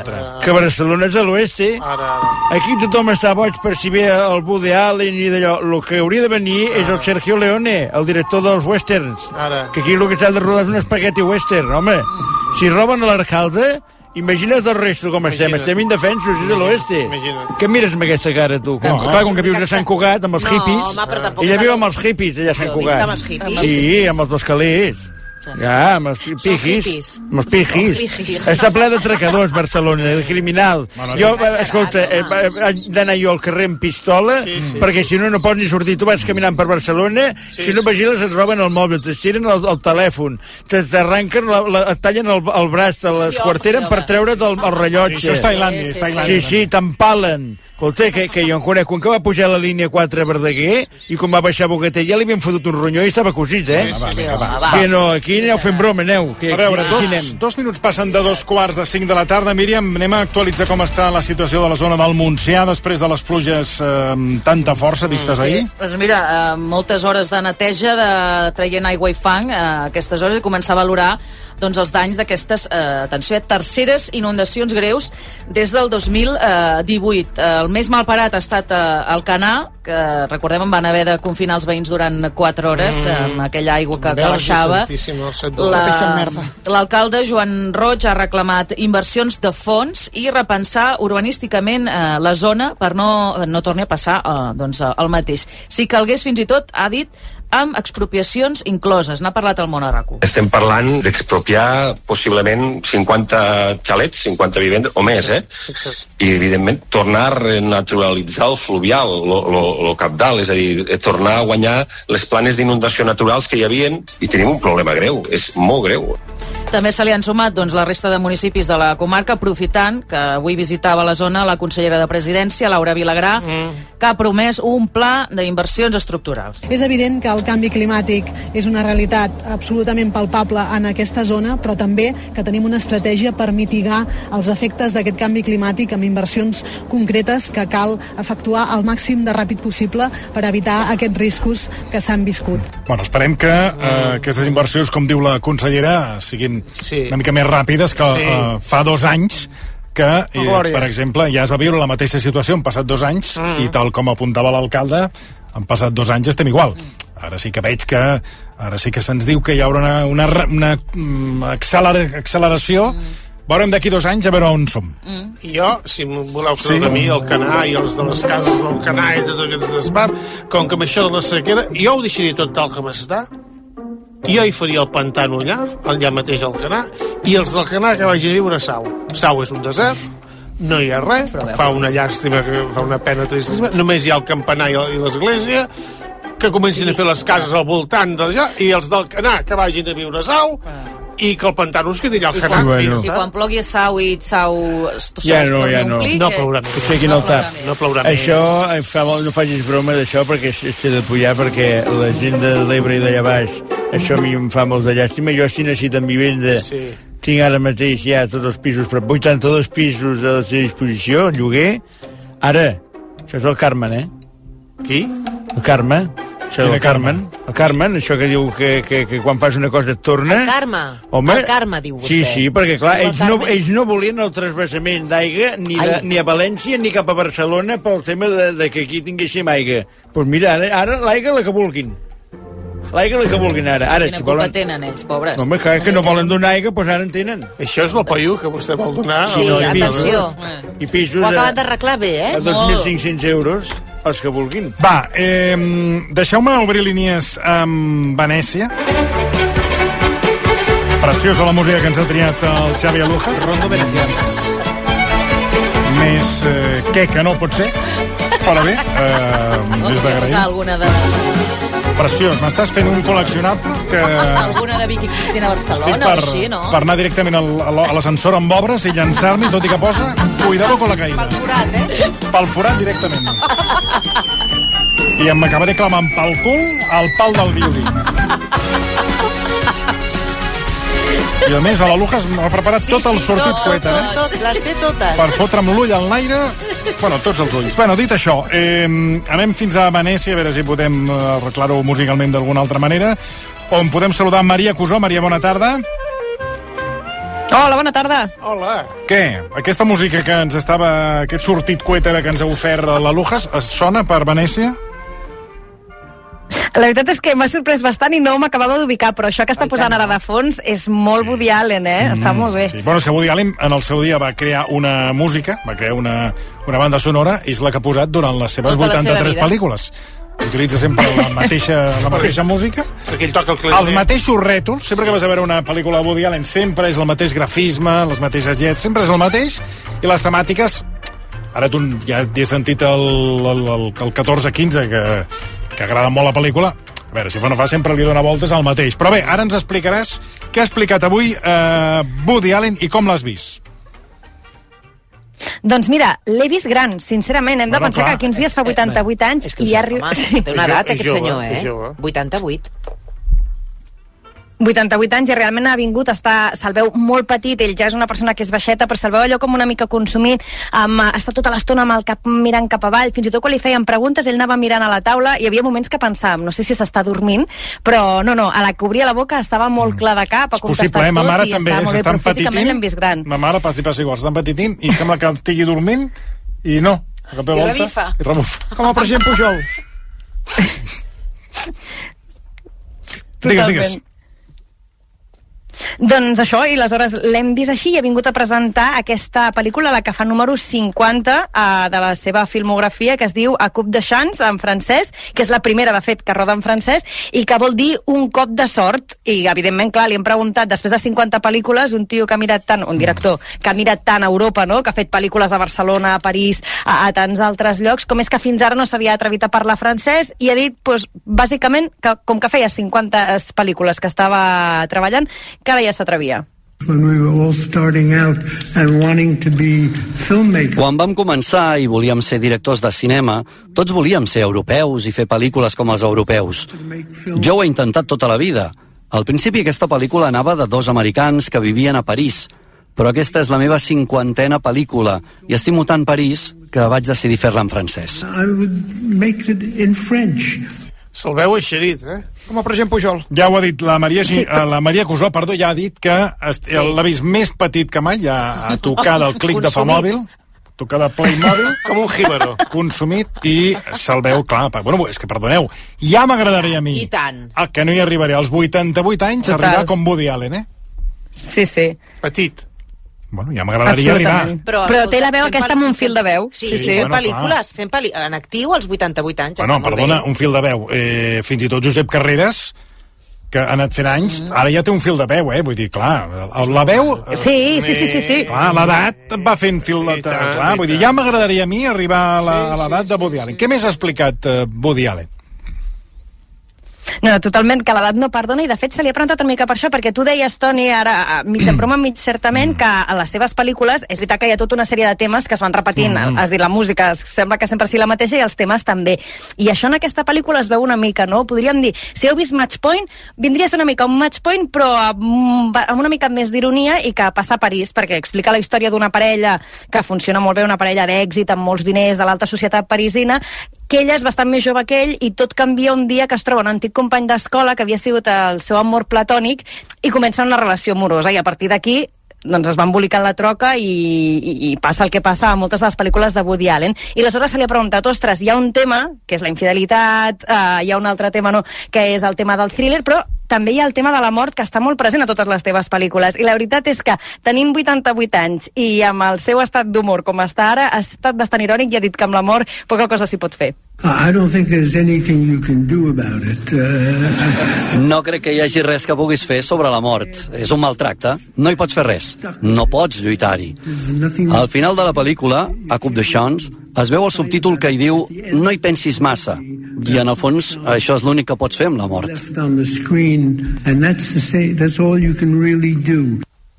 és a l'oeste. Aquí tothom està boig per si ve el Woody Allen i d'allò. El que hauria de venir és el Sergio Leone, el director dels westerns. Que aquí el que s'ha de rodar és un espagueti western, home. Si roben a l'alcalde, imagina't el resto com estem indefensos, és a l'oeste. Què mires amb aquesta cara, tu? Clar, com que vius a Sant Cugat, amb els hippies. Ella viu amb els hippies, allà a Sant Cugat. Amb els hippies? Sí, amb els escalers. Ja, amb els pijis. Amb els pijis. Està ple de tracadors, Barcelona, de criminal. Jo, escolta, haig d'anar jo al carrer amb pistola, perquè si no, no pots ni sortir. Tu vas caminant per Barcelona, si no vigiles et roben el mòbil, t'estiren el telèfon, t'arranquen, et tallen el braç, te l'esquarteren per treure't el rellotge. Això és Tailàndia. Sí, t'empalen. Escolta, que jo en conec un que va pujar a la línia 4 a Verdaguer i quan va baixar a Bogatell ja li havien fotut un ronyó i estava cosit, Que no, aquí aneu fent broma, aneu. A veure, 2 minuts passen de 2:45 de la tarda. Míriam, anem a actualitzar com està la situació de la zona del Montsià després de les pluges amb tanta força vistes ahir. Doncs mira, moltes hores de neteja, traient aigua i fang a aquestes hores, i començar a valorar els danys d'aquestes, atenció, terceres inundacions greus des del 2018. El més malparat ha estat Alcanar, que recordem van haver de confinar els veïns durant 4 hores amb aquella aigua que baixava. L'alcalde Joan Roig ha reclamat inversions de fons i repensar urbanísticament la zona per no torni a passar el mateix. Si calgués, fins i tot, ha dit, amb expropiacions incloses. N'ha parlat el Món a RAC1. Estem parlant d'expropiar possiblement 50 xalets, 50 vivendes o més, I, evidentment, tornar a renaturalitzar el fluvial, el cabdal, és a dir, tornar a guanyar les planes d'inundació naturals que hi havien, i tenim un problema greu, és molt greu. També se li han sumat la resta de municipis de la comarca, aprofitant que avui visitava la zona la consellera de Presidència, Laura Vilagrà, que ha promès un pla d'inversions estructurals. És evident que el canvi climàtic és una realitat absolutament palpable en aquesta zona, però també que tenim una estratègia per mitigar els efectes d'aquest canvi climàtic amb inversions concretes que cal efectuar el màxim de ràpid possible per evitar aquests riscos que s'han viscut. Bueno, esperem que aquestes inversions, com diu la consellera, siguin una mica més ràpides que fa 2 anys que, per exemple, ja es va viure la mateixa situació, han passat 2 anys i tal com apuntava l'alcalde, han passat 2 anys, estem igual. Ara sí que veig que ara sí que se'ns diu que hi haurà una acceleració Veurem d'aquí 2 anys a veure on som. I jo, si voleu creure mi, el Canà i els de les cases del Canà i tot aquest desbar, com que amb això de la sequera, jo ho deixaria tot tal com està, jo hi faria el pantano allà mateix al Canà, i els del Canà que vagin a viure a Sau. Sau és un desert, no hi ha res, fa una llàstima, fa una pena tristíssima, només hi ha el campanar i l'església, que comencin a fer les cases al voltant d'allà, i els del Canà que vagin a viure a Sau, i que el pantano es quedi allà al Canà. I quan plogui a Sau i Sau... Ja no. No plourà més. Aixequin el tap. No plourà més. Això, no facis broma d'això, perquè s'ha de pujar, perquè la gent de l'Ebre i d'allà baix, això a mi em fa molt de llàstima. Jo estic necessitant vivenda. Tinc ara mateix ja tots els pisos, però 82 pisos a la seva disposició, lloguer. Ara, això és el Carmen, Qui? El Carme. Això del Carmen. El Carmen, això que diu que quan fas una cosa et torna... El Carme. Home, el Carme, diu vostè. Sí, perquè clar, ells no volien el trasbassament d'aigua ni a València ni cap a Barcelona pel tema de que aquí tinguéssim aigua. Doncs mira, ara l'aigua la que vulguin. L'aigua la que vulguin ara. Quina culpa tenen ells, pobres? Home, que no volen donar aigua, doncs ara en tenen. Això és el paio que vostè vol donar. Sí, atenció. I pisos ho acaben d'arreglar bé, a 2.500 euros, els que vulguin. Va, deixeu-me obrir línies amb Venècia. Preciosa la música que ens ha triat el Xavi Aluja. Rondo Venecians. Més que no pot ser, però bé, Vols passar alguna de... Preciós, m'estàs fent un col·leccionable que... Alguna de Vicky Cristina Barcelona o així, no? Per anar directament a l'ascensor amb obres i llançar-me, tot i que posa cuidado con la caïda. Pel forat, Pel forat directament. I em acabaré clamant pel cul al pal del violí. I a més, a la Lujas m'ha preparat tot el sortit coeta, Tot, les té totes. Per fotre'm l'ull al l'aire, bueno, tots els ulls. Bueno, dit això, anem fins a Venècia, a veure si podem arreglar-ho musicalment d'alguna altra manera, on podem saludar Maria Cusó. Maria, bona tarda. Hola, bona tarda. Hola. Què? Aquesta música que ens estava... Aquest sortit coeta que ens ha ofert la Lujas, es sona per Venècia? La veritat és que m'ha sorprès bastant i no m'acabava d'ubicar, però això que està posant ara de fons és molt Woody Allen, Està molt bé. Sí. Bueno, és que Woody Allen en el seu dia va crear una música, va crear una banda sonora, és la que ha posat durant les seves 83 pel·lícules. Utilitza sempre la mateixa música. Perquè ell toca el clavier. Els mateixos rètols, sempre que vas a veure una pel·lícula de Woody Allen, sempre és el mateix grafisme, les mateixes lletres, sempre és el mateix, i les temàtiques... Ara tu ja he sentit el 14-15, que agrada molt la pel·lícula. A veure, si fa no fa, sempre li dona voltes al mateix. Però bé, ara ens explicaràs què ha explicat avui Woody Allen i com l'has vist. Doncs mira, l'he vist gran, sincerament. Hem de pensar que aquí uns dies fa 88 anys i ja arriba... Té una edat, aquest senyor, 88. 88 anys i realment ha vingut, se'l veu molt petit, ell ja és una persona que és baixeta, però se'l veu allò com una mica consumit, està tota l'estona amb el cap mirant cap avall, fins i tot quan li feien preguntes ell anava mirant a la taula, hi havia moments que pensàvem, no sé si s'està dormint, però no, a la que obria la boca estava molt clar de cap, ha contestat tot ma mare i també, està molt bé, però físicament l'hem vist gran. Ma mare passa igual, està empetitint i sembla que estigui dormint i no, a cap volta i rebufa. Com el president Pujol. Digues. Doncs això, i aleshores l'hem vist així i ha vingut a presentar aquesta pel·lícula, la que fa número 50 de la seva filmografia, que es diu A Coup de Chance, en francès, que és la primera, de fet, que roda en francès, i que vol dir un cop de sort. I, evidentment, clar, li hem preguntat, després de 50 pel·lícules, un tio que ha mirat tant, un director, que ha mirat tant a Europa, no?, que ha fet pel·lícules a Barcelona, a París, a tants altres llocs, com és que fins ara no s'havia atrevit a parlar francès, i ha dit, doncs, bàsicament, que com que feia 50 pel·lícules que estava treballant, que ara ja s'atrevia. Quan vam començar i volíem ser directors de cinema, tots volíem ser europeus i fer pel·lícules com els europeus. Jo ho he intentat tota la vida. Al principi aquesta pel·lícula anava de 2 americans que vivien a París, però aquesta és la meva 50a pel·lícula i estimo tant París que vaig decidir fer-la en francès. Se'l veu eixerit, Com el president Pujol. Ja ho ha dit la Maria Cusó, ja ha dit que l'ha vist més petit que mai, ja a tocar del clic de Famòbil, tocar de Playmobil, com un jíbaro, consumit, i se'l veu clar. Bueno, és que, perdoneu, ja m'agradaria a mi, i tant, que no hi arribaré als 88 anys, arribar com Woody Allen, Sí. Petit. Bueno, ja m'agradaria arribar. Però té la veu aquesta amb un fil de veu. Sí, fent pel·lícules, en actiu als 88 anys. Bueno, perdona, un fil de veu. Fins i tot Josep Carreras, que ha anat fent anys, ara ja té un fil de veu, vull dir, clar, la veu... Sí. Clar, l'edat va fent fil de... Clar, vull dir, ja m'agradaria a mi arribar a l'edat de Woody Allen. Què més ha explicat Woody Allen? No, totalment, que l'edat no perdona, i de fet se li ha preguntat una mica per això, perquè tu deies, Toni, ara mig en broma, mig certament, que a les seves pel·lícules és veritat que hi ha tota una sèrie de temes que es van repetint, és dir, la música sembla que sempre sigui la mateixa i els temes també, i això en aquesta pel·lícula es veu una mica, no? Podríem dir, si heu vist Match Point, vindria a ser una mica un Match Point, però amb una mica més d'ironia i que passa a París, perquè explica la història d'una parella que funciona molt bé, una parella d'èxit amb molts diners de l'alta societat parisina, que ella és bastant més jove que ell i tot canvia un dia que es troba un antic company d'escola que havia sigut el seu amor platònic i comença una relació amorosa, i a partir d'aquí doncs es va embolicant la troca i passa el que passa a moltes de les pel·lícules de Woody Allen. I aleshores se li ha preguntat, ostres, hi ha un tema, que és la infidelitat, hi ha un altre tema, no, que és el tema del thriller, però també hi ha el tema de la mort, que està molt present a totes les teves pel·lícules. I la veritat és que, tenint 88 anys i amb el seu estat d'humor com està ara, ha estat bastant irònic i ha dit que amb la mort poca cosa s'hi pot fer. I don't think there's anything you can do about it. No crec que hi hagi res que puguis fer sobre la mort. És un maltracte. No hi pots fer res. No pots lluitar-hi. Al final de la pel·lícula, A Coupe de Chance, es veu el subtítol que hi diu no hi pensis massa. I en el fons, això és l'únic que pots fer amb la mort. That's all you can really do.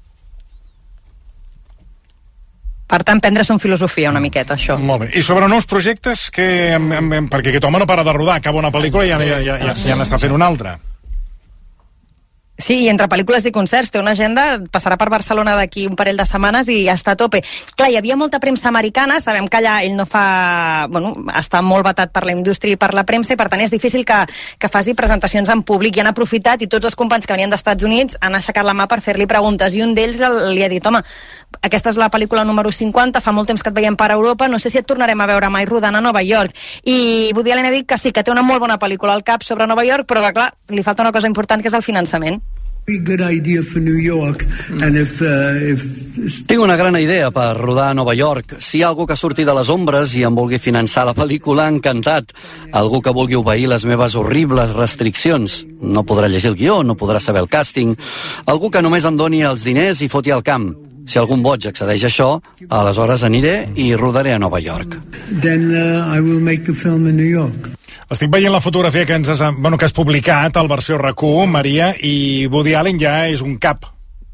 Per tant, prendre's en filosofia una miqueta, això. Molt bé. I sobre nous projectes, perquè aquest home no para de rodar, acaba una pel·lícula i ja n'està fent una altra. Sí, i entre pel·lícules i concerts té una agenda, passarà per Barcelona d'aquí un parell de setmanes i està a tope. Clar, hi havia molta premsa americana, sabem que allà ell no fa... Bueno, està molt vetat per la indústria i per la premsa, i per tant és difícil que faci presentacions en públic, i han aprofitat, i tots els companys que venien dels Estats Units han aixecat la mà per fer-li preguntes, i un d'ells li ha dit, home, aquesta és la pel·lícula número 50, fa molt temps que et veiem per Europa, no sé si et tornarem a veure mai rodant a Nova York. I Woody Allen ha dit que sí, que té una molt bona pel·lícula al cap sobre Nova York, però que, clar, li falta una cosa important, que és el finançament. Tinc una gran idea per rodar a Nova York. Si hi ha algú que surti de les ombres i em vulgui finançar la pel·lícula, encantat. Algú que vulgui obeir les meves horribles restriccions. No podrà llegir el guió, no podrà saber el càsting. Algú que només em doni els diners i foti al camp. Si algun boig accedeix a això, aleshores aniré i rodaré a Nova York. Then I will make the film in New York. Estic veient la fotografia que has publicat al versió RAC1, Maria, i Woody Allen ja és un cap.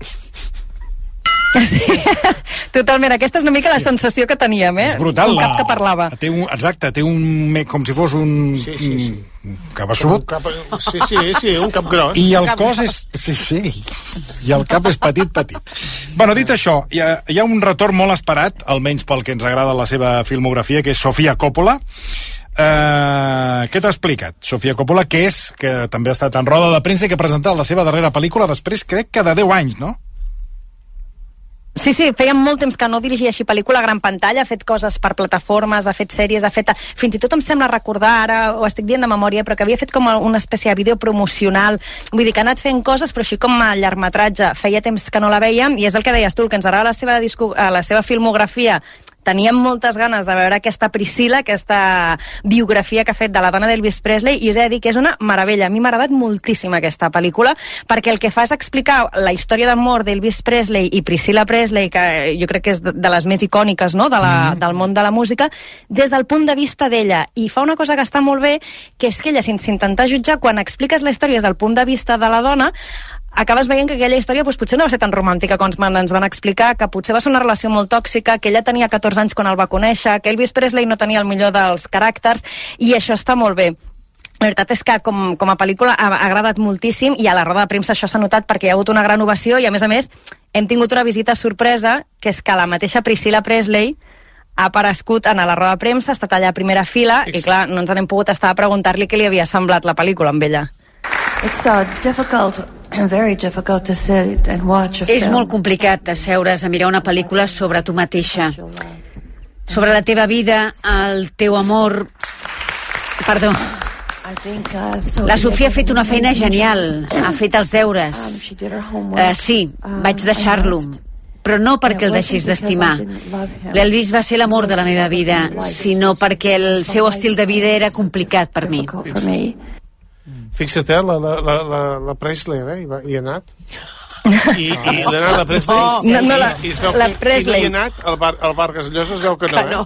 Sí, totalment, aquesta és una mica la sensació que teníem, És brutal. Un cap que parlava. Exacte, té com si fos un cabeçut. Sí, un cap gros. I el cos és... Sí, i el cap és petit. Bueno, dit això, hi ha un retorn molt esperat, almenys pel que ens agrada la seva filmografia, que és Sofia Coppola. Què t'ha explicat Sofia Coppola, que també ha estat en roda de premsa i que ha presentat la seva darrera pel·lícula després, crec que de 10 anys, no? Sí, feia molt temps que no dirigia així pel·lícula a gran pantalla, ha fet coses per plataformes, ha fet sèries, fins i tot em sembla recordar, ara ho estic dient de memòria, però que havia fet com una espècie de vídeo promocional, vull dir que ha anat fent coses, però així com a llargmetratge feia temps que no la vèiem, i és el que deies tu, el que ens agrada la seva filmografia. Teníem moltes ganes de veure aquesta Priscilla, aquesta biografia que ha fet de la dona d'Elvis Presley, i us he de dir que és una meravella. A mi m'ha agradat moltíssim aquesta pel·lícula, perquè el que fa és explicar la història d'amor d'Elvis Presley i Priscilla Presley, que jo crec que és de les més icòniques, no?, del món de la música, des del punt de vista d'ella. I fa una cosa que està molt bé, que és que ella, sense intentar jutjar, quan expliques la història des del punt de vista de la dona, acabes veient que aquella història potser no va ser tan romàntica com ens van explicar, que potser va ser una relació molt tòxica, que ella tenia 14 anys quan el va conèixer, que Elvis Presley no tenia el millor dels caràcters, i això està molt bé. La veritat és que com a pel·lícula ha agradat moltíssim, i a la roda de premsa això s'ha notat perquè hi ha hagut una gran ovació, i a més hem tingut una visita sorpresa, que és que la mateixa Priscilla Presley ha aparegut a la roda de premsa, ha estat allà a primera fila, i clar, no ens n'hem pogut estar a preguntar-li què li havia semblat la pel·lícula amb ella. És molt complicat asseure's a mirar una pel·lícula sobre tu mateixa, sobre la teva vida, el teu amor. Perdó. La Sofia ha fet una feina genial, ha fet els deures. Sí, vaig deixar-lo. però no perquè el deixis d'estimar. L'Elvis va ser l'amor de la meva vida, sinó perquè el seu estil de vida era complicat per mi. Fixa't, la Presley, hi ha anat. I l'ha anat la Presley la Presley. I no hi ha anat el Vargas Llosa, es veu que no,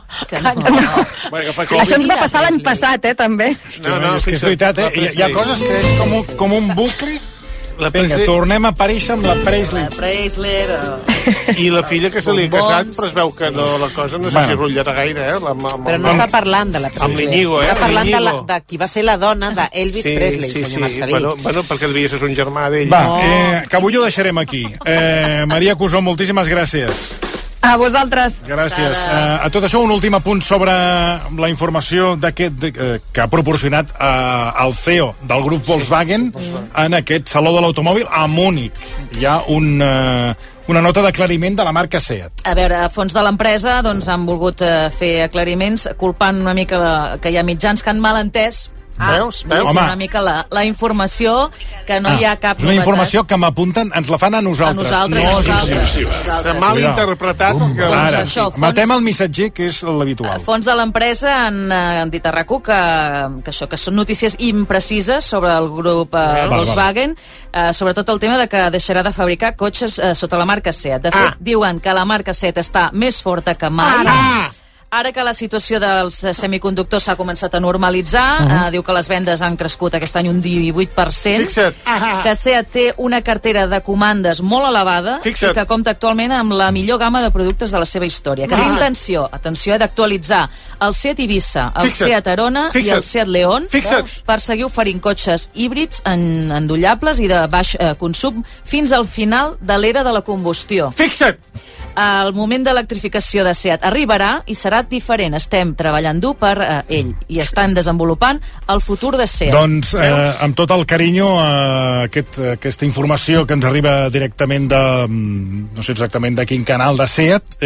Això ens va passar l'any passat, també. No, és que és veritat, hi ha coses que és com un bucle. Vinga, tornem a aparèixer amb la Presley. La Presley... I la filla que se li ha casat, però es veu que la cosa no sé si rotllarà gaire, Però no està parlant de la Presley. Amb l'Iñigo, Està parlant de qui va ser la dona d'Elvis Presley, senyor Marcelí. Bueno, perquè el Vies és un germà d'ell. Va, que avui ho deixarem aquí. Maria Cusó, moltíssimes gràcies. A vosaltres. Gràcies. A tot això, un últim apunt sobre la informació que ha proporcionat el CEO del grup Volkswagen en aquest Saló de l'Automòbil a Múnich. Hi ha una nota d'aclariment de la marca SEAT. A veure, a fons de l'empresa han volgut fer aclariments culpant una mica que hi ha mitjans que han mal entès Veus? Una mica la informació que no hi ha cap novetat. És una informació que m'apunten, ens la fan a nosaltres. S'ha mal interpretat. Matem el missatger, que és l'habitual. A fons de l'empresa han dit a RAC1 que són notícies imprecises sobre el grup Volkswagen, sobretot el tema de que deixarà de fabricar cotxes sota la marca SEAT. De fet, diuen que la marca SEAT està més forta que mai. Ara que la situació dels semiconductors s'ha començat a normalitzar, diu que les vendes han crescut aquest any un 18%, que SEAT té una cartera de comandes molt elevada i que compta actualment amb la millor gamma de productes de la seva història. Que té intenció, d'actualitzar el SEAT Ibiza, el SEAT Arona i el SEAT León per seguir oferint cotxes híbrids endollables i de baix consum fins al final de l'era de la combustió. El moment d'electrificació de SEAT arribarà i serà diferent. Estem treballant dur per ell i estan desenvolupant el futur de SEAT. Doncs, amb tot el carinyo, aquesta informació que ens arriba directament de... no sé exactament de quin canal de SEAT,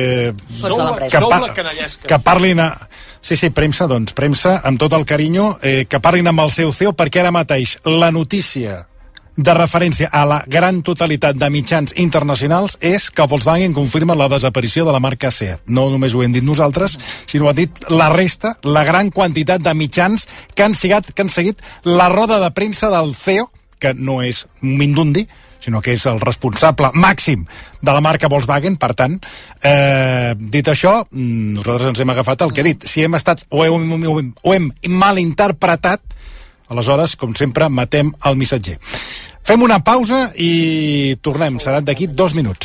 que parlin a... Sí, premsa, doncs, premsa, amb tot el carinyo, que parlin amb el seu CEO, perquè ara mateix la notícia de referència a la gran totalitat de mitjans internacionals és que Volkswagen confirma la desaparició de la marca SEAT. No només ho hem dit nosaltres, sinó ho ha dit la resta, la gran quantitat de mitjans que han seguit la roda de premsa del CEO, que no és Mindundi, sinó que és el responsable màxim de la marca Volkswagen. Per tant, dit això, nosaltres ens hem agafat el que he dit. Si hem estat o hem malinterpretat, aleshores, com sempre, matem el missatger. Fem una pausa i tornem. Serà d'aquí 2 minuts.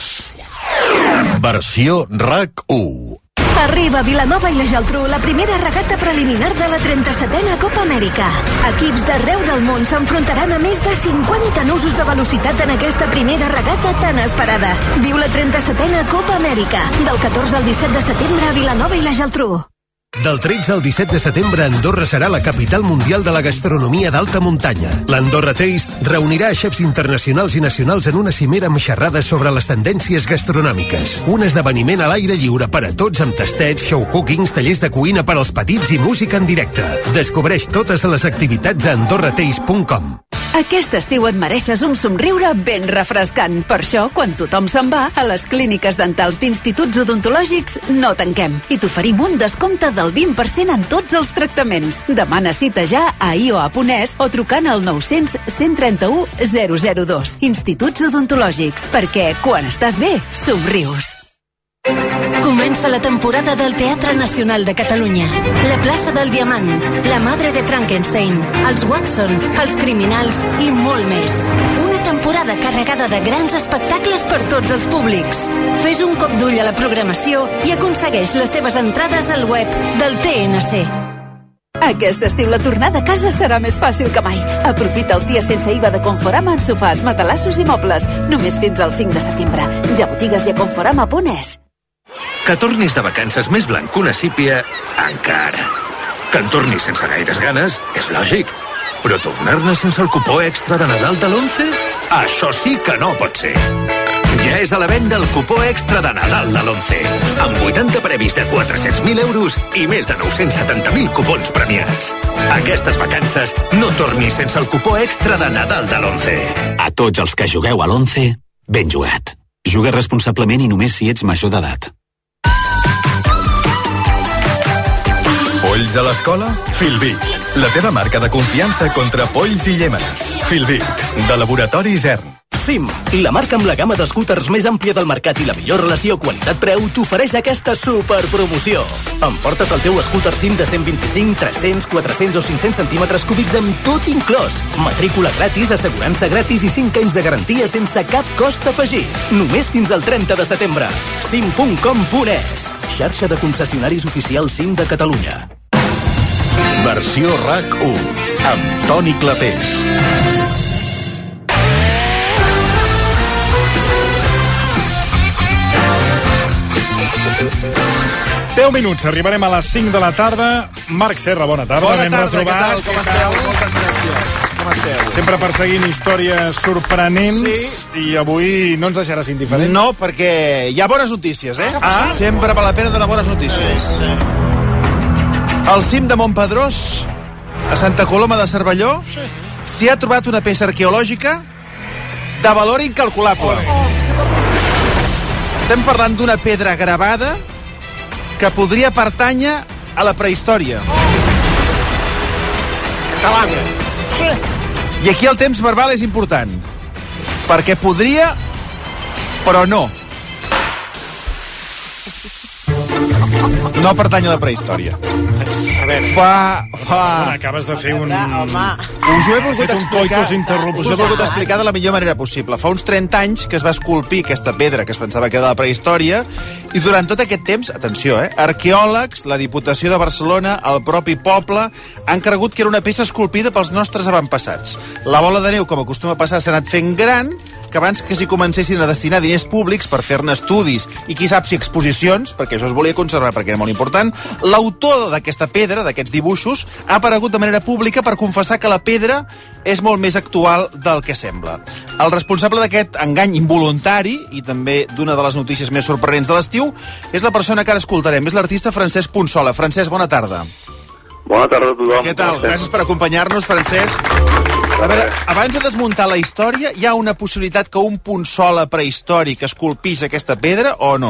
Versió RAC1. Arriba a Vilanova i la Geltrú la primera regata preliminar de la 37a Copa Amèrica. Equips d'arreu del món s'enfrontaran a més de 50 nusos de velocitat en aquesta primera regata tan esperada. Viu la 37a Copa Amèrica, del 14 al 17 de setembre a Vilanova i la Geltrú. Del 13 al 17 de setembre, Andorra serà la capital mundial de la gastronomia d'alta muntanya. L'Andorra Taste reunirà xefs internacionals i nacionals en una cimera amb xerrades sobre les tendències gastronòmiques. Un esdeveniment a l'aire lliure per a tots amb tastets, show cookings, tallers de cuina per als petits i música en directe. Descobreix totes les activitats a andorrataste.com. Aquest estiu et mereixes un somriure ben refrescant. Per això, quan tothom se'n va, a les clíniques dentals d'instituts odontològics no tanquem i t'oferim un descompte del 20% en tots els tractaments. Demana cita ja a IOA.es o trucant al 900 131 002. Instituts odontològics, perquè quan estàs bé, somrius. Comença la temporada del Teatre Nacional de Catalunya. La plaça del Diamant, La Madre de Frankenstein, els Watson, els Criminals i molt més. Una temporada carregada de grans espectacles per tots els públics. Fes un cop d'ull a la programació i aconsegueix les teves entrades al web del TNC. Aquest estiu la tornada a casa serà més fàcil que mai. Aprofita els dies sense IVA de Conforama en sofàs, matalassos i mobles. Només fins al 5 de setembre. Ja botigues i a conforama.es. Que tornis de vacances més blanc que una sípia, encara. Que en tornis sense gaires ganes, és lògic. Però tornar-ne sense el cupó extra de Nadal de l'11? Això sí que no pot ser. Ja és a la venda el cupó extra de Nadal de l'11. Amb 80 premis de 400.000 euros i més de 970.000 cupons premiats. Aquestes vacances no tornis sense el cupó extra de Nadal de l'11. A tots els que jugueu a l'11, ben jugat. Juga responsablement i només si ets major d'edat. Polls a l'escola? Filbit, la teva marca de confiança contra polls i llémenes. Filbit, de Laboratori Zern. SIM, la marca amb la gamma de scooters més àmplia del mercat i la millor relació qualitat-preu t'ofereix aquesta superpromoció. Emporta't el teu scooter SIM de 125, 300, 400 o 500 centímetres cúbics amb tot inclòs. Matrícula gratis, assegurança gratis i 5 anys de garantia sense cap cost afegit. Només fins al 30 de setembre. sim.com.es, xarxa de concessionaris oficials SIM de Catalunya. Versió RAC1, amb Toni Clapés. 10 minuts, arribarem a les 5 de la tarda. Marc Serra, bona tarda. Bona tarda, què tal? Com esteu? Moltes gràcies. Com esteu? Sempre perseguint històries sorprenents i avui no ens deixaràs indiferent. No, perquè hi ha bones notícies, eh? Sempre val la pena donar bones notícies. Al cim de Montpedrós, a Santa Coloma de Cervelló, s'hi ha trobat una peça arqueològica de valor incalculable. Estem parlant d'una pedra gravada que podria pertànyer a la prehistòria. Catalana. Sí. I aquí el temps verbal és important, perquè podria, però no. No pertany a la prehistòria. A veure, acabes de fer un... Us ho he volgut explicar. Us ho he volgut explicar de la millor manera possible. Fa uns 30 anys que es va esculpir aquesta pedra que es pensava que era de la prehistòria i durant tot aquest temps, atenció, arqueòlegs, la Diputació de Barcelona, el propi poble, han cregut que era una peça esculpida pels nostres avantpassats. La bola de neu, com acostuma a passar, s'ha anat fent gran, que abans que s'hi comencessin a destinar diners públics per fer-ne estudis i qui sap si exposicions, perquè això es volia conservar perquè era molt important, l'autor d'aquesta pedra, d'aquests dibuixos, ha aparegut de manera pública per confessar que la pedra és molt més actual del que sembla. El responsable d'aquest engany involuntari i també d'una de les notícies més sorprenents de l'estiu és la persona que ara escoltarem, és l'artista Francesc Punsola. Francesc, bona tarda. Bona tarda a tothom. Què tal? Gràcies per acompanyar-nos, Francesc. A veure, abans de desmuntar la història, hi ha una possibilitat que un Punsola prehistòric esculpís aquesta pedra o no?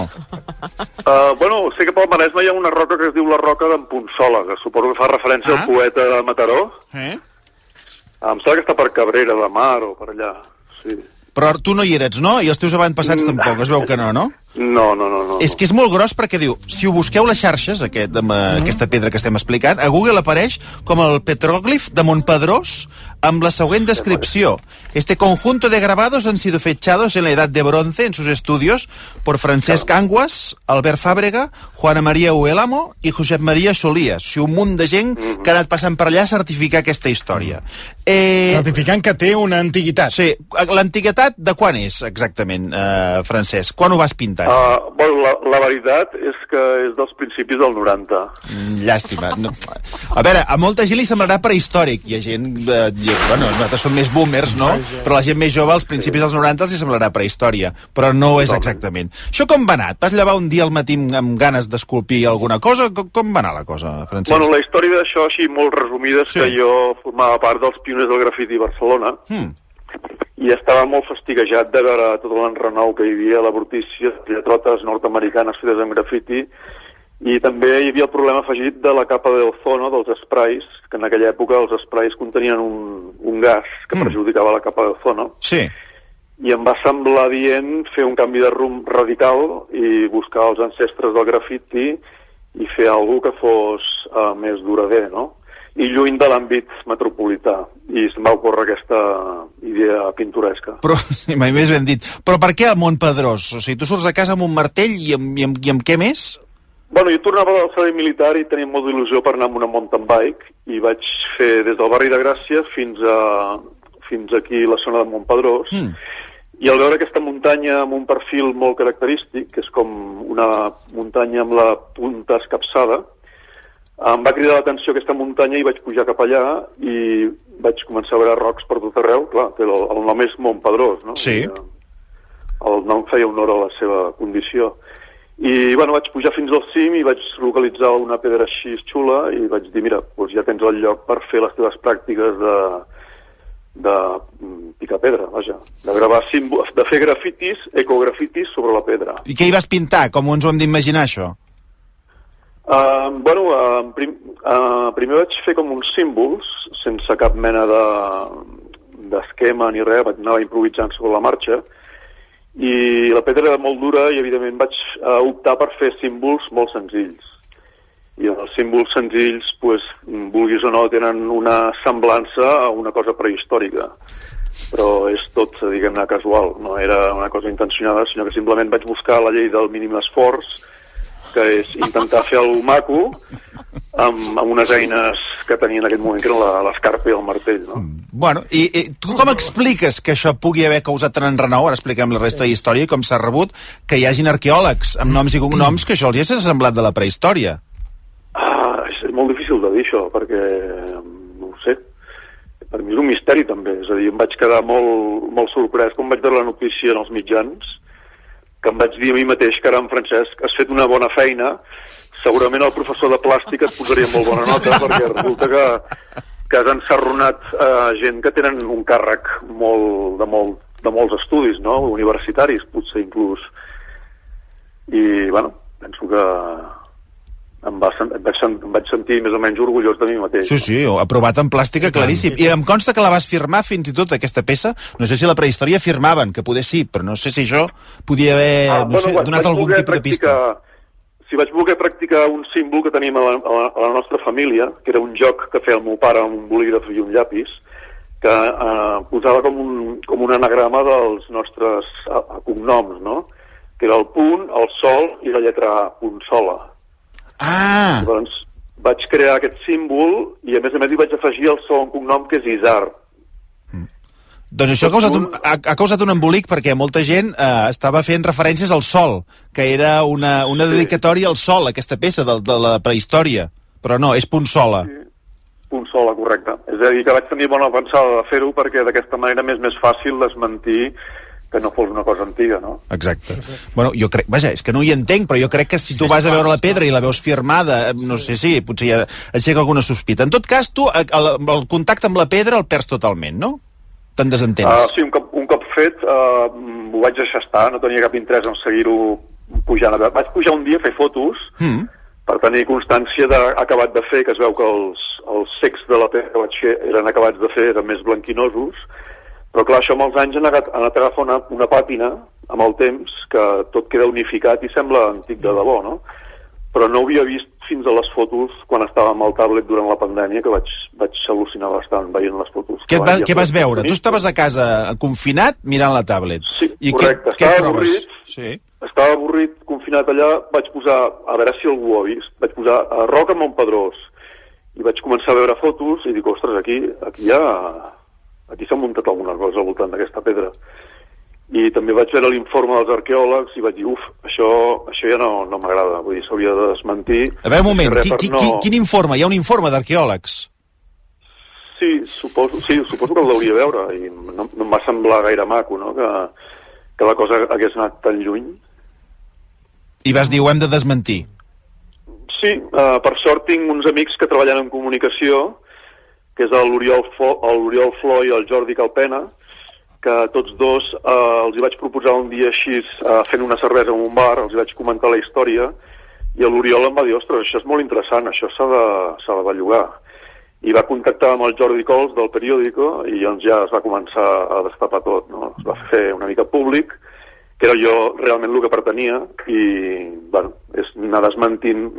Bueno, sé que pel Maresme hi ha una roca que es diu la roca d'en Punsola, que suposo que fa referència al poeta de Mataró. Em sembla que està per Cabrera de Mar o per allà, sí. Però tu no hi eres, no? I els teus avantpassats tampoc, es veu que no, no? No. És que és molt gros perquè diu, si ho busqueu a les xarxes, aquesta pedra que estem explicant, a Google apareix com el petroglif de Montpedrós amb la següent descripció. Este conjunto de grabados han sido fechados en la edad de bronce en sus estudios por Francesc Anguas, Albert Fàbrega, Juana Maria Uélamo i Josep Maria Solías. O sigui, un munt de gent que ha anat passant per allà a certificar aquesta història. Certificant que té una antiguitat. Sí. L'antiguitat de quan és, exactament, Francesc? Quan ho vas pintar? Bueno, la veritat és que és dels principis del 90. Llàstima. No. A veure, a molta gent li semblarà prehistòric. Hi ha gent... bueno, nosaltres som més boomers, no? Però la gent més jove, als principis dels 90, els hi semblarà prehistòria. Però no ho és exactament. Això com va anar? Et vas llevar un dia al matí amb ganes d'esculpir alguna cosa? Com va anar la cosa, Francesc? Bueno, la història d'això, així molt resumida, és que jo formava part dels pioners del grafiti a Barcelona. I estava molt fastiguejat de veure tot l'enrenou que hi havia a la brutícia, lletrotes nord-americanes fetes amb grafiti, i també hi havia el problema afegit de la capa d'ozono, dels sprays, que en aquella època els sprays contenien un gas que perjudicava la capa d'ozono. Sí. I em va semblar adient fer un canvi de rumb radical i buscar els ancestres del grafiti i fer alguna que fos més durader, no? I lluny de l'àmbit metropolità. I se'm va ocórrer aquesta idea pintoresca. Però, mai més ben dit. Però per què al Montpedrós? O sigui, tu surts a casa amb un martell i amb què més? Bueno, jo tornava del servei militar i tenia molta il·lusió per anar amb una mountain bike i vaig fer des del barri de Gràcia fins aquí a la zona de Montpedrós. I al veure aquesta muntanya amb un perfil molt característic, que és com una muntanya amb la punta escapçada, em va cridar l'atenció aquesta muntanya i vaig pujar cap allà i vaig començar a veure rocs per tot arreu. Clar, el nom és Montpedrós, no? Sí. El nom feia honor a la seva condició. I, bueno, vaig pujar fins al cim i vaig localitzar una pedra així xula i vaig dir, mira, doncs ja tens el lloc per fer les teves pràctiques de picar pedra, vaja. De gravar símbols, de fer grafitis, ecografitis sobre la pedra. I què hi vas pintar? Com ens ho hem d'imaginar, això? Primer vaig fer com uns símbols, sense cap mena d'esquema ni res, anava improvisant sobre la marxa, i la pedra era molt dura i, evidentment, vaig optar per fer símbols molt senzills. I els símbols senzills, vulguis o no, tenen una semblança a una cosa prehistòrica. Però és tot, diguem-ne, casual. No era una cosa intencionada, sinó que simplement vaig buscar la llei del mínim esforç, que és intentar fer el maco amb unes eines que tenia en aquell moment, que eren l'escarpa i el martell, no? Bueno, i tu com expliques que això pugui haver causat tant enrenou, ara expliquem la resta de història, i com s'ha rebut que hi hagin arqueòlegs amb noms i cognoms que això els hi ha semblat de la prehistòria? És molt difícil de dir això, perquè, no ho sé, per mi és un misteri també, és a dir, em vaig quedar molt sorprès quan vaig veure la notícia en els mitjans, que em vaig dir a mi mateix, caram, Francesc, has fet una bona feina, segurament el professor de plàstica et posaria molt bona nota, perquè resulta que has ensarronat gent que tenen un càrrec de molts estudis, no?, universitaris, potser inclús. I, bueno, penso que em vaig sentir més o menys orgullós de mi mateix. Sí, aprovat en plàstica, claríssim. I em consta que la vas firmar fins i tot, aquesta peça. No sé si a la prehistòria firmaven, que poder sí, però no sé si això podia haver donat algun tipus de pista. Si vaig voler practicar un símbol que tenim a la nostra família, que era un joc que feia el meu pare amb un bolígraf i un llapis, que posava com un anagrama dels nostres cognoms, no?, que era el punt, el sol i la lletra A, punt sola. Doncs vaig crear aquest símbol i a més hi vaig afegir el segon cognom, que és Isar. Doncs això ha causat un embolic, perquè molta gent estava fent referències al sol, que era una dedicatòria al sol, aquesta peça de la prehistòria. Però no, és punt sola. Punt sola, correcte. És a dir, que vaig tenir bona pensada de fer-ho, perquè d'aquesta manera m'és més fàcil desmentir que no fos una cosa antiga, no? Exacte. Bueno, jo crec... Vaja, és que no hi entenc, però jo crec que si tu vas a veure la pedra i la veus firmada, no sé si potser ja aixeca alguna sospita. En tot cas, tu el contacte amb la pedra el perds totalment, no? Te'n desentens. Sí, un cop fet ho vaig deixar estar, no tenia cap interès en seguir-ho pujant. Vaig pujar un dia a fer fotos per tenir constància d'acabat de fer, que es veu que els secs de la pedra que vaig fer eren acabats de fer, eren més blanquinosos. Però clar, això amb els anys han anat a agafar una pàtina amb el temps, que tot queda unificat i sembla antic de debò, no? Però no ho havia vist fins a les fotos quan estava amb el tablet durant la pandèmia, que vaig al·lucinar bastant veient les fotos. Què vas veure? Tu estaves a casa confinat mirant la tablet. Sí, correcte. Estava avorrit, confinat allà, vaig posar, a veure si algú ho ha vist, vaig posar Roca Montpedrós i vaig començar a veure fotos i dic, ostres, aquí s'ha muntat alguna cosa al voltant d'aquesta pedra. I també vaig veure l'informe dels arqueòlegs i vaig dir, això ja no m'agrada, vull dir, s'hauria de desmentir. A veure, un moment, quin informe? Hi ha un informe d'arqueòlegs? Sí, suposo que el hauria veure, i no em va semblar gaire maco, no?, que la cosa hagués anat tan lluny. I vas dir, ho hem de desmentir? Sí, per sort tinc uns amics que treballen en comunicació, que és l'Oriol Flor i el Jordi Calpena, que tots dos els hi vaig proposar un dia així, fent una cervesa en un bar, els hi vaig comentar la història, i l'Oriol em va dir, ostres, això és molt interessant, això s'ha de bellugar. I va contactar amb el Jordi Cols del periòdico, i doncs ja es va començar a destapar tot, no? Es va fer una mica públic, que era jo realment el que pretenia, i, bueno, és anar desmentint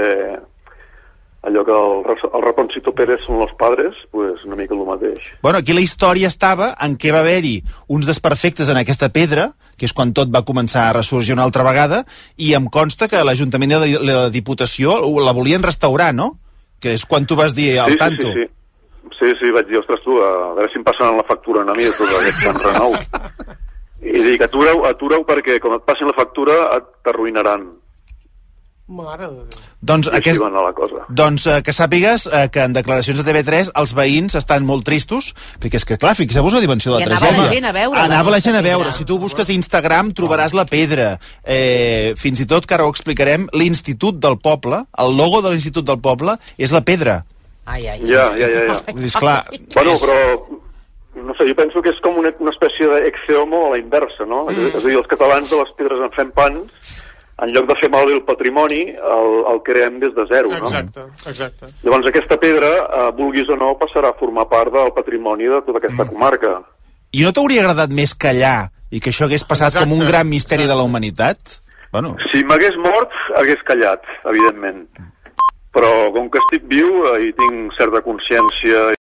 allò que el Raponcito Pérez són els padres, pues una mica el mateix. Bueno, aquí la història estava en què va haver-hi uns desperfectes en aquesta pedra, que és quan tot va començar a ressorgir una altra vegada, i em consta que l'Ajuntament i la Diputació la volien restaurar, no? Que és quan tu vas dir al tanto. Sí, vaig dir, ostres, tu, a veure si em passen la factura a mi de tot aquest enrenou. I dic, atureu, perquè com et passin la factura t'arruïnaran. Mare de Déu. Doncs que sàpigues que en declaracions de TV3 els veïns estan molt tristos, perquè és que, clar, fixeu-vos la dimensió de la tragèdia. Anava la gent a veure. Si tu busques Instagram trobaràs la pedra. Fins i tot, que ara ho explicarem, l'Institut del Poble, el logo de l'Institut del Poble és la pedra. Ja. Vull dir, esclar... Bueno, però no sé, jo penso que és com una espècie d'ex homo a la inversa, no? És a dir, els catalans de les pedres en fem pans, en lloc de fer malbé el patrimoni, el creem des de zero, no? Exacte. Llavors aquesta pedra, vulguis o no, passarà a formar part del patrimoni de tota aquesta comarca. I no t'hauria agradat més callar i que això hagués passat com un gran misteri de la humanitat? Bueno. Si m'hagués mort, hagués callat, evidentment. Però com que estic viu i tinc certa consciència